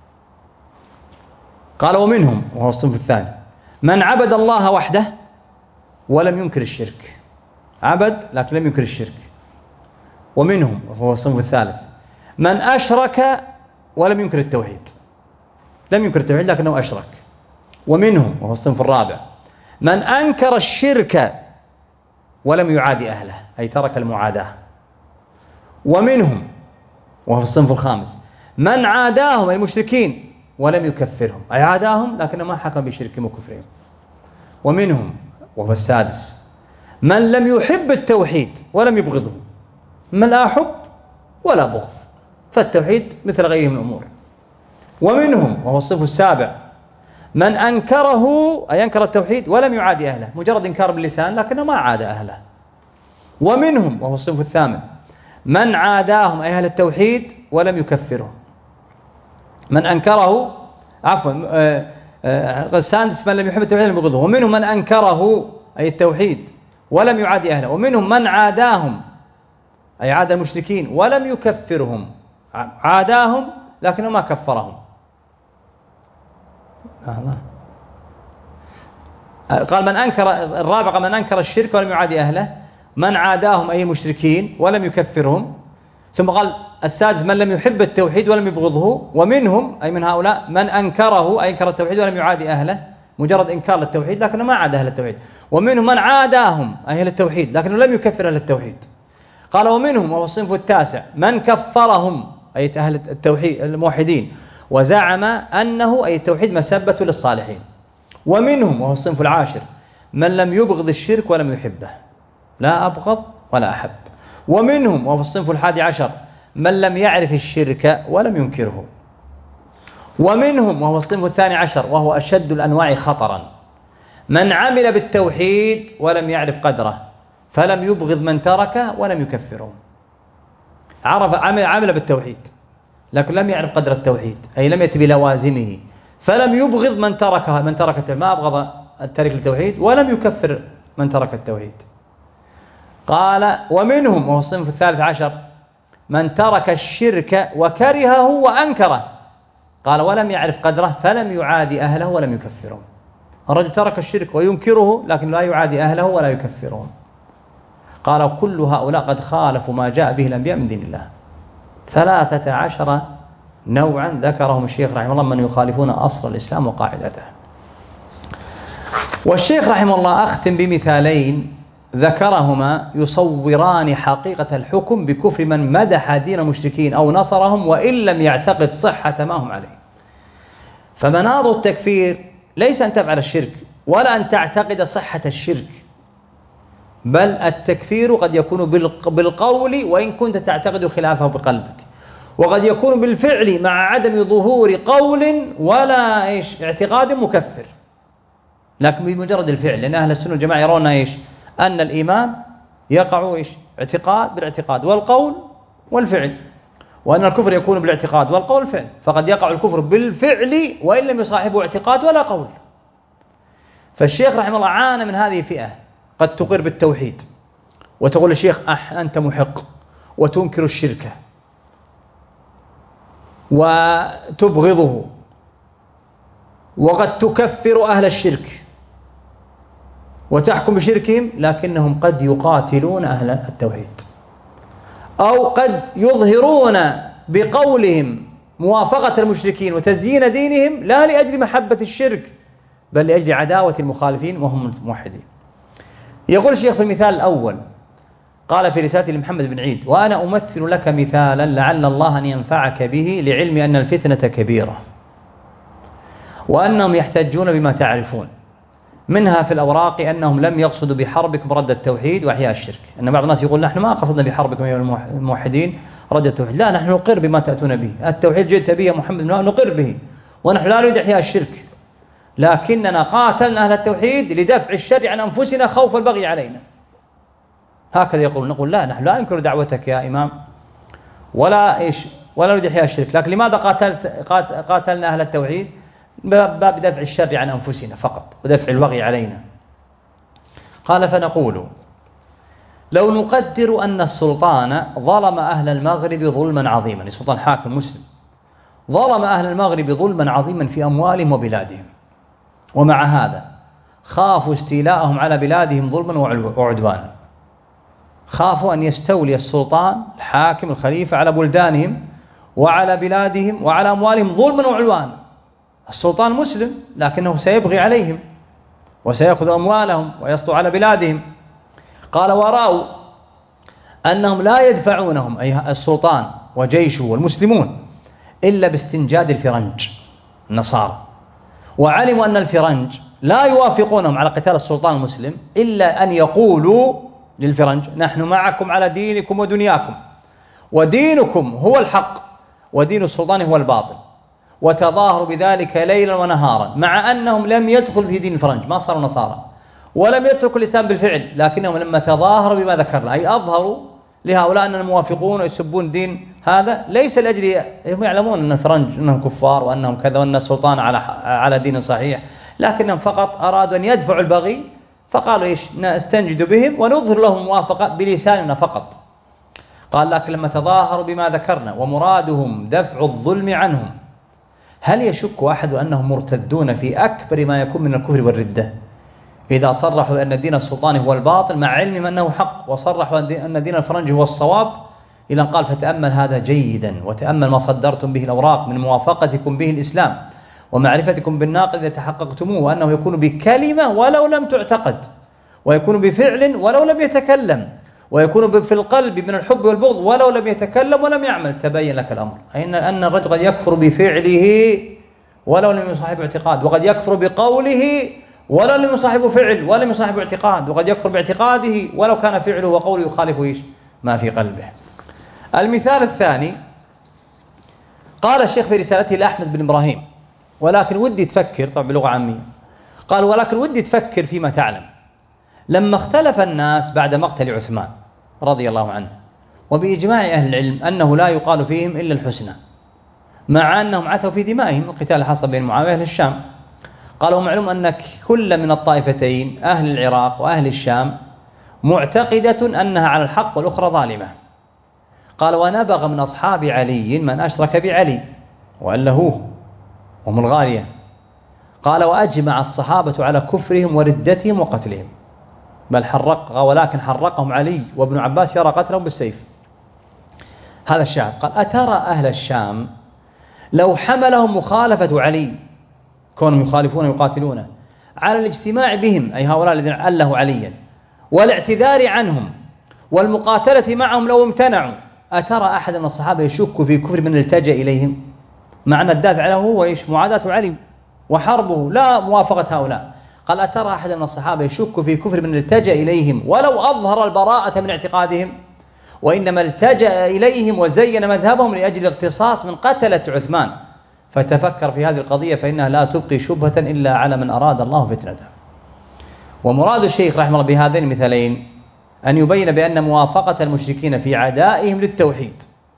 قال ومنهم، وهو الصنف الثاني، من عبد الله وحده ولم ينكر الشرك، عبد لكن لم ينكر الشرك. ومنهم، وهو الصنف الثالث، من أشرك ولم ينكر التوحيد، لم ينكر التوحيد لكنه أشرك. ومنهم، وهو الصنف الرابع، من أنكر الشرك ولم يعادي أهله، أي ترك المعاداة. ومنهم، وهو الصنف الخامس، من عاداهم أي المشركين ولم يكفرهم، أي عاداهم لكنه ما حكم بشركهم وكفرهم. ومنهم، وهو السادس، من لم يحب التوحيد ولم يبغضه، من لا حب ولا بغض، فالتوحيد مثل غيره من الأمور. ومنهم، وهو الصنف السابع، من أنكره أي أنكر التوحيد ولم يعادي أهله، مجرد إنكار باللسان لكنه ما عاد أهله. ومنهم، وهو الصنف الثامن، من عاداهم أي أهل التوحيد ولم يكفرهم، من أنكره السادس من لم يحب التوحيد ولم يبغضه. ومنهم من أنكره أي التوحيد ولم يعادي أهله. ومنهم من عاداهم أي عاد المشركين ولم يكفرهم، عاداهم لكنه ما كفرهم. قال من أنكر، الرابع من أنكر الشرك ولم يعادي أهله، من عاداهم أي المشركين ولم يكفرهم. ثم قال السادس من لم يحب التوحيد ولم يبغضه. ومنهم أي من هؤلاء من أنكره أي أنكر التوحيد ولم يعادي أهله، مجرد إنكار للتوحيد لكنه ما عاد أهل التوحيد. ومنهم من عاداهم أهل التوحيد لكنه لم يكفر أهل التوحيد. قال ومنهم، وهو الصنف التاسع، من كفرهم أي أهل التوحيد الموحدين وزعم أنه أي التوحيد مسبة للصالحين. ومنهم، وهو الصنف العاشر، من لم يبغض الشرك ولم يحبه، لا أبغض ولا أحب. ومنهم، وهو الصنف 11، من لم يعرف الشرك ولم ينكره. ومنهم، وهو الصنف 12 وهو أشد الأنواع خطرا، من عمل بالتوحيد ولم يعرف قدره فلم يبغض من تركه ولم يكفره. عمل بالتوحيد لكن لم يعرف قدر التوحيد، أي لم يأتي بلوازمه، فلم يبغض من تركها، التوحيد، ما أبغض التارك للتوحيد ولم يكفر من ترك التوحيد. قال ومنهم، وهو الصنف الثالث عشر، من ترك الشرك وكرهه وأنكره، قال ولم يعرف قدره فلم يعادي أهله ولم يكفرهم. الرجل ترك الشرك وينكره لكن لا يعادي أهله ولا يكفرهم. قال كل هؤلاء قد خالفوا ما جاء به الأنبياء من دين الله. 13 نوعا ذكرهم الشيخ رحمه الله من يخالفون أصل الإسلام وقاعدته. والشيخ رحمه الله أختم بمثالين ذكرهما يصوران حقيقة الحكم بكفر من مدح دين المشركين أو نصرهم وإن لم يعتقد صحة ما هم عليه. فمناط التكفير ليس أن تفعل الشرك ولا أن تعتقد صحة الشرك، بل التكفير قد يكون بالقول وإن كنت تعتقد خلافه بقلبك، وقد يكون بالفعل مع عدم ظهور قول ولا اعتقاد مكفر، لكن بمجرد الفعل، لأن أهل السنة والجماعة يرون أن الإيمان يقع اعتقاد بالاعتقاد والقول والفعل، وأن الكفر يكون بالاعتقاد والقول والفعل، فقد يقع الكفر بالفعل وإن لم يصاحبه اعتقاد ولا قول. فالشيخ رحمه الله عانى من هذه الفئة، قد تقر بالتوحيد وتقول الشيخ أنت محق وتنكر الشركة وتبغضه، وقد تكفر أهل الشرك وتحكم بشركهم، لكنهم قد يقاتلون أهل التوحيد، أو قد يظهرون بقولهم موافقة المشركين وتزيين دينهم لا لأجل محبة الشرك بل لأجل عداوة المخالفين وهم الموحدين. يقول الشيخ في المثال الأول، قال في رسالة لمحمد بن عيد: وأنا أمثل لك مثالا لعل الله أن ينفعك به لعلم أن الفتنة كبيرة وأنهم يحتجون بما تعرفون، منها في الأوراق أنهم لم يقصدوا بحربكم رد التوحيد وإحياء الشرك. أن بعض الناس يقول نحن ما قصدنا بحربكم يا الموحدين رد التوحيد، لا، نحن نقر بما تأتون به، التوحيد جئت به يا محمد نقر به، ونحن لا نريد إحياء الشرك، لكننا قاتلنا أهل التوحيد لدفع الشر عن أنفسنا خوف البغي علينا. هكذا يقول. نقول لا، نحن لا ننكر دعوتك يا إمام ولا نريد إحياء الشرك، لكن لماذا قاتلنا أهل التوحيد؟ باب دفع الشر عن أنفسنا فقط ودفع البغي علينا. قال: فنقول لو نقدر أن السلطان ظلم أهل المغرب ظلما عظيما، السلطان حاكم مسلم ظلم أهل المغرب ظلما عظيما في أموالهم وبلادهم، ومع هذا خافوا استيلاءهم على بلادهم ظلما وعدوانا، خافوا أن يستولي السلطان الحاكم الخليفة على بلدانهم وعلى بلادهم وعلى أموالهم ظلما وعدوانا. السلطان مسلم لكنه سيبغي عليهم وسيأخذ أموالهم ويسطو على بلادهم. قال: ورأوا أنهم لا يدفعونهم أي السلطان وجيشه والمسلمون إلا باستنجاد الفرنج النصارى، وعلموا أن الفرنج لا يوافقونهم على قتال السلطان المسلم إلا أن يقولوا للفرنج: نحن معكم على دينكم ودنياكم، ودينكم هو الحق ودين السلطان هو الباطل، وتظاهروا بذلك ليلا ونهارا، مع أنهم لم يدخلوا في دين الفرنج، ما صاروا نصارى ولم يتركوا الإسلام بالفعل، لكنهم لما تظاهروا بما ذكرنا أي أظهروا لهؤلاء أننا موافقون ويسبون دين هذا، ليس لأجل هم يعلمون أن الفرنج أنهم كفار وأنهم كذا وأن السلطان على دين صحيح، لكنهم فقط أرادوا أن يدفعوا البغي، فقالوا نستنجد بهم ونظهر لهم موافقة بلساننا فقط. قال: لكن لما تظاهروا بما ذكرنا ومرادهم دفع الظلم عنهم، هل يشك أحد أنهم مرتدون في أكبر ما يكون من الكفر والردة إذا صرحوا أن دين السلطان هو الباطل مع علمهم أنه حق، وصرحوا أن دين الفرنج هو الصواب؟ إلى أن قال: فتأمل هذا جيدا، وتأمل ما صدرتم به الأوراق من موافقتكم به الإسلام ومعرفتكم بالناقض إذا تحققتموه، وأنه يكون بكلمة ولو لم تعتقد، ويكون بفعل ولو لم يتكلم، ويكون في القلب من الحب والبغض ولو لم يتكلم ولم يعمل، تبين لك الأمر. أن الرجل قد يكفر بفعله ولو لم يصاحبه اعتقاد، وقد يكفر بقوله ولو لم يصاحبه فعل ولم يصاحبه اعتقاد، وقد يكفر باعتقاده ولو كان فعله وقوله يخالف ما في قلبه. المثال الثاني، قال الشيخ في رسالته لأحمد بن إبراهيم: ولكن ودي تفكر، طبعا بلغة عامية، قال: ولكن ودي تفكر فيما تعلم، لما اختلف الناس بعد مقتل عثمان رضي الله عنه، وبإجماع أهل العلم أنه لا يقال فيهم إلا الحسنى، مع أنهم عثوا في دمائهم، القتال حصل بين معاوية وأهل الشام. قالوا: معلوم أن كل من الطائفتين أهل العراق وأهل الشام معتقدة أنها على الحق والأخرى ظالمة. قال ونبغ من أصحاب علي من أشرك بعلي وألا هو هم الغالية. قال وأجمع الصحابة على كفرهم وردتهم وقتلهم، بل ولكن حرقهم علي وابن عباس يرى قتلهم بالسيف. هذا الشاهد. قال أترى أهل الشام لو حملهم مخالفة علي، كونهم يخالفون ويقاتلون، على الاجتماع بهم أي هؤلاء الذين أله عليا والاعتذار عنهم والمقاتلة معهم لو امتنعوا، أترى أحد من الصحابة يشك في كفر من التجأ إليهم؟ معنى الدافع له هو إيش؟ معاداة علي وحربه لا موافقة هؤلاء. قال أترى أحد من الصحابة يشك في كفر من التجأ إليهم ولو أظهر البراءة من اعتقادهم، وإنما التجأ إليهم وزين مذهبهم لأجل الاقتصاص من قتلة عثمان، فتفكر في هذه القضية فإنها لا تبقي شبهة إلا على من أراد الله فتنته. ومراد الشيخ رحمه الله بهذين المثالين أن يبين بأن موافقة المشركين في عدائهم للتوحيد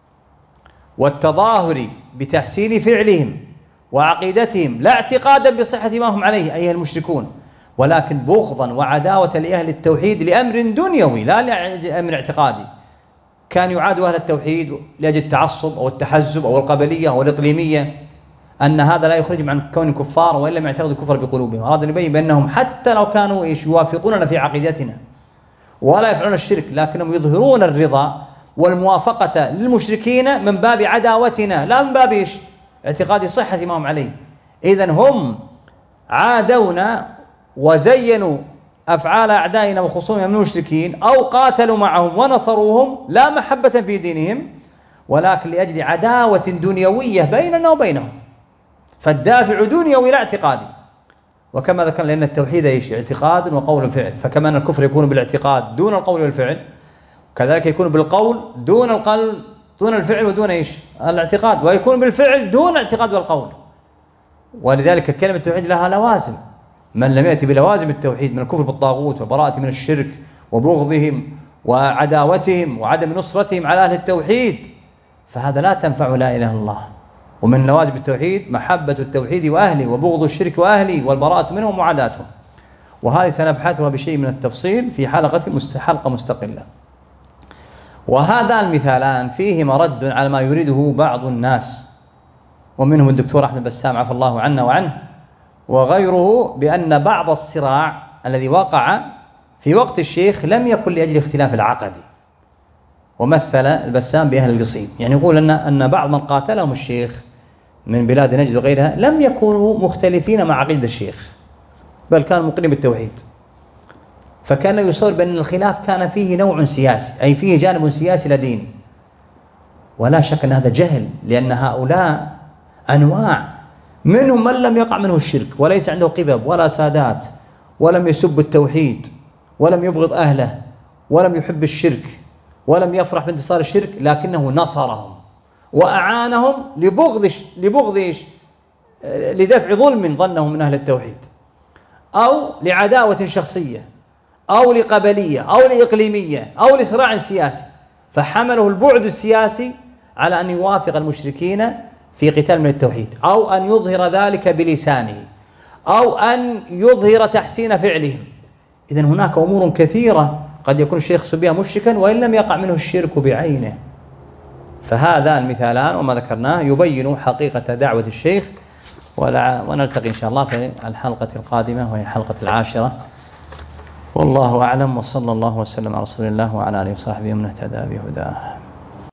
والتظاهر بتحسين فعلهم وعقيدتهم لا اعتقادا بصحة ما هم عليه أيها المشركون، ولكن بغضا وعداوة لأهل التوحيد لأمر دنيوي لا لأمر اعتقادي. كان يعاد أهل التوحيد لأجل التعصب أو التحزب أو القبلية أو الإقليمية، أن هذا لا يخرج عن كون كفار وإن لم يعتقدوا الكفر بقلوبهم. أراد أن يبين بأنهم حتى لو كانوا يوافقوننا في عقيدتنا ولا يفعلون الشرك، لكنهم يظهرون الرضا والموافقة للمشركين من باب عداوتنا لا من باب اعتقاد صحة ما هم عليه. إذن هم عادونا وزينوا أفعال أعدائنا وخصومنا من المشركين أو قاتلوا معهم ونصروهم لا محبة في دينهم ولكن لأجل عداوة دنيوية بيننا وبينهم، فالدافع دنيوي لا اعتقادي. وكما ذكرنا لأن التوحيد اعتقاد وقول وفعل، فكما أن الكفر يكون بالاعتقاد دون القول والفعل كذلك يكون بالقول دون القلب دون الفعل ودون الاعتقاد، ويكون بالفعل دون الاعتقاد والقول. ولذلك كلمة التوحيد لها لوازم، من لم يأتي بلوازم التوحيد من الكفر بالطاغوت وبراءة من الشرك وبغضهم وعداوتهم وعدم نصرتهم على أهل التوحيد فهذا لا تنفع لا إله إلا الله. ومن لوازم التوحيد محبة التوحيد وأهله وبغض الشرك وأهله والبراءة منهم وعداتهم، وهذه سنبحثها بشيء من التفصيل في حلقة مستقلة. وهذا المثالان فيهما رد على ما يريده بعض الناس ومنهم الدكتور أحمد بسام عفى الله عنا وعنه وغيره بأن بعض الصراع الذي وقع في وقت الشيخ لم يكن لأجل اختلاف العقدي، ومثل البسام بأهل القصيم، يعني يقول أن بعض من قاتلهم الشيخ من بلاد نجد وغيرها لم يكونوا مختلفين مع عقيدة الشيخ بل كانوا مقرين بالتوحيد، فكان يصور بأن الخلاف كان فيه نوع سياسي أي فيه جانب سياسي لديني، ولا شك أن هذا جهل، لأن هؤلاء أنواع، منهم من لم يقع منه الشرك وليس عنده قبب ولا سادات ولم يسب التوحيد ولم يبغض أهله ولم يحب الشرك ولم يفرح بانتصار الشرك، لكنه نصرهم وأعانهم لدفع ظلم ظنهم من أهل التوحيد أو لعداوة شخصية أو لقبلية أو لإقليمية أو لصراع سياسي، فحمله البعد السياسي على أن يوافق المشركين في قتال من التوحيد أو أن يظهر ذلك بلسانه أو أن يظهر تحسين فعلهم. إذن هناك أمور كثيرة قد يكون الشيخ بها مشركا وإن لم يقع منه الشرك بعينه. فهذا المثالان وما ذكرناه يبين حقيقة دعوة الشيخ، ونلتقي إن شاء الله في الحلقة القادمة وهي حلقة 10. والله أعلم، وصلى الله وسلم على رسول الله وعلى آله وصحبه ومن اهتدى بهداه.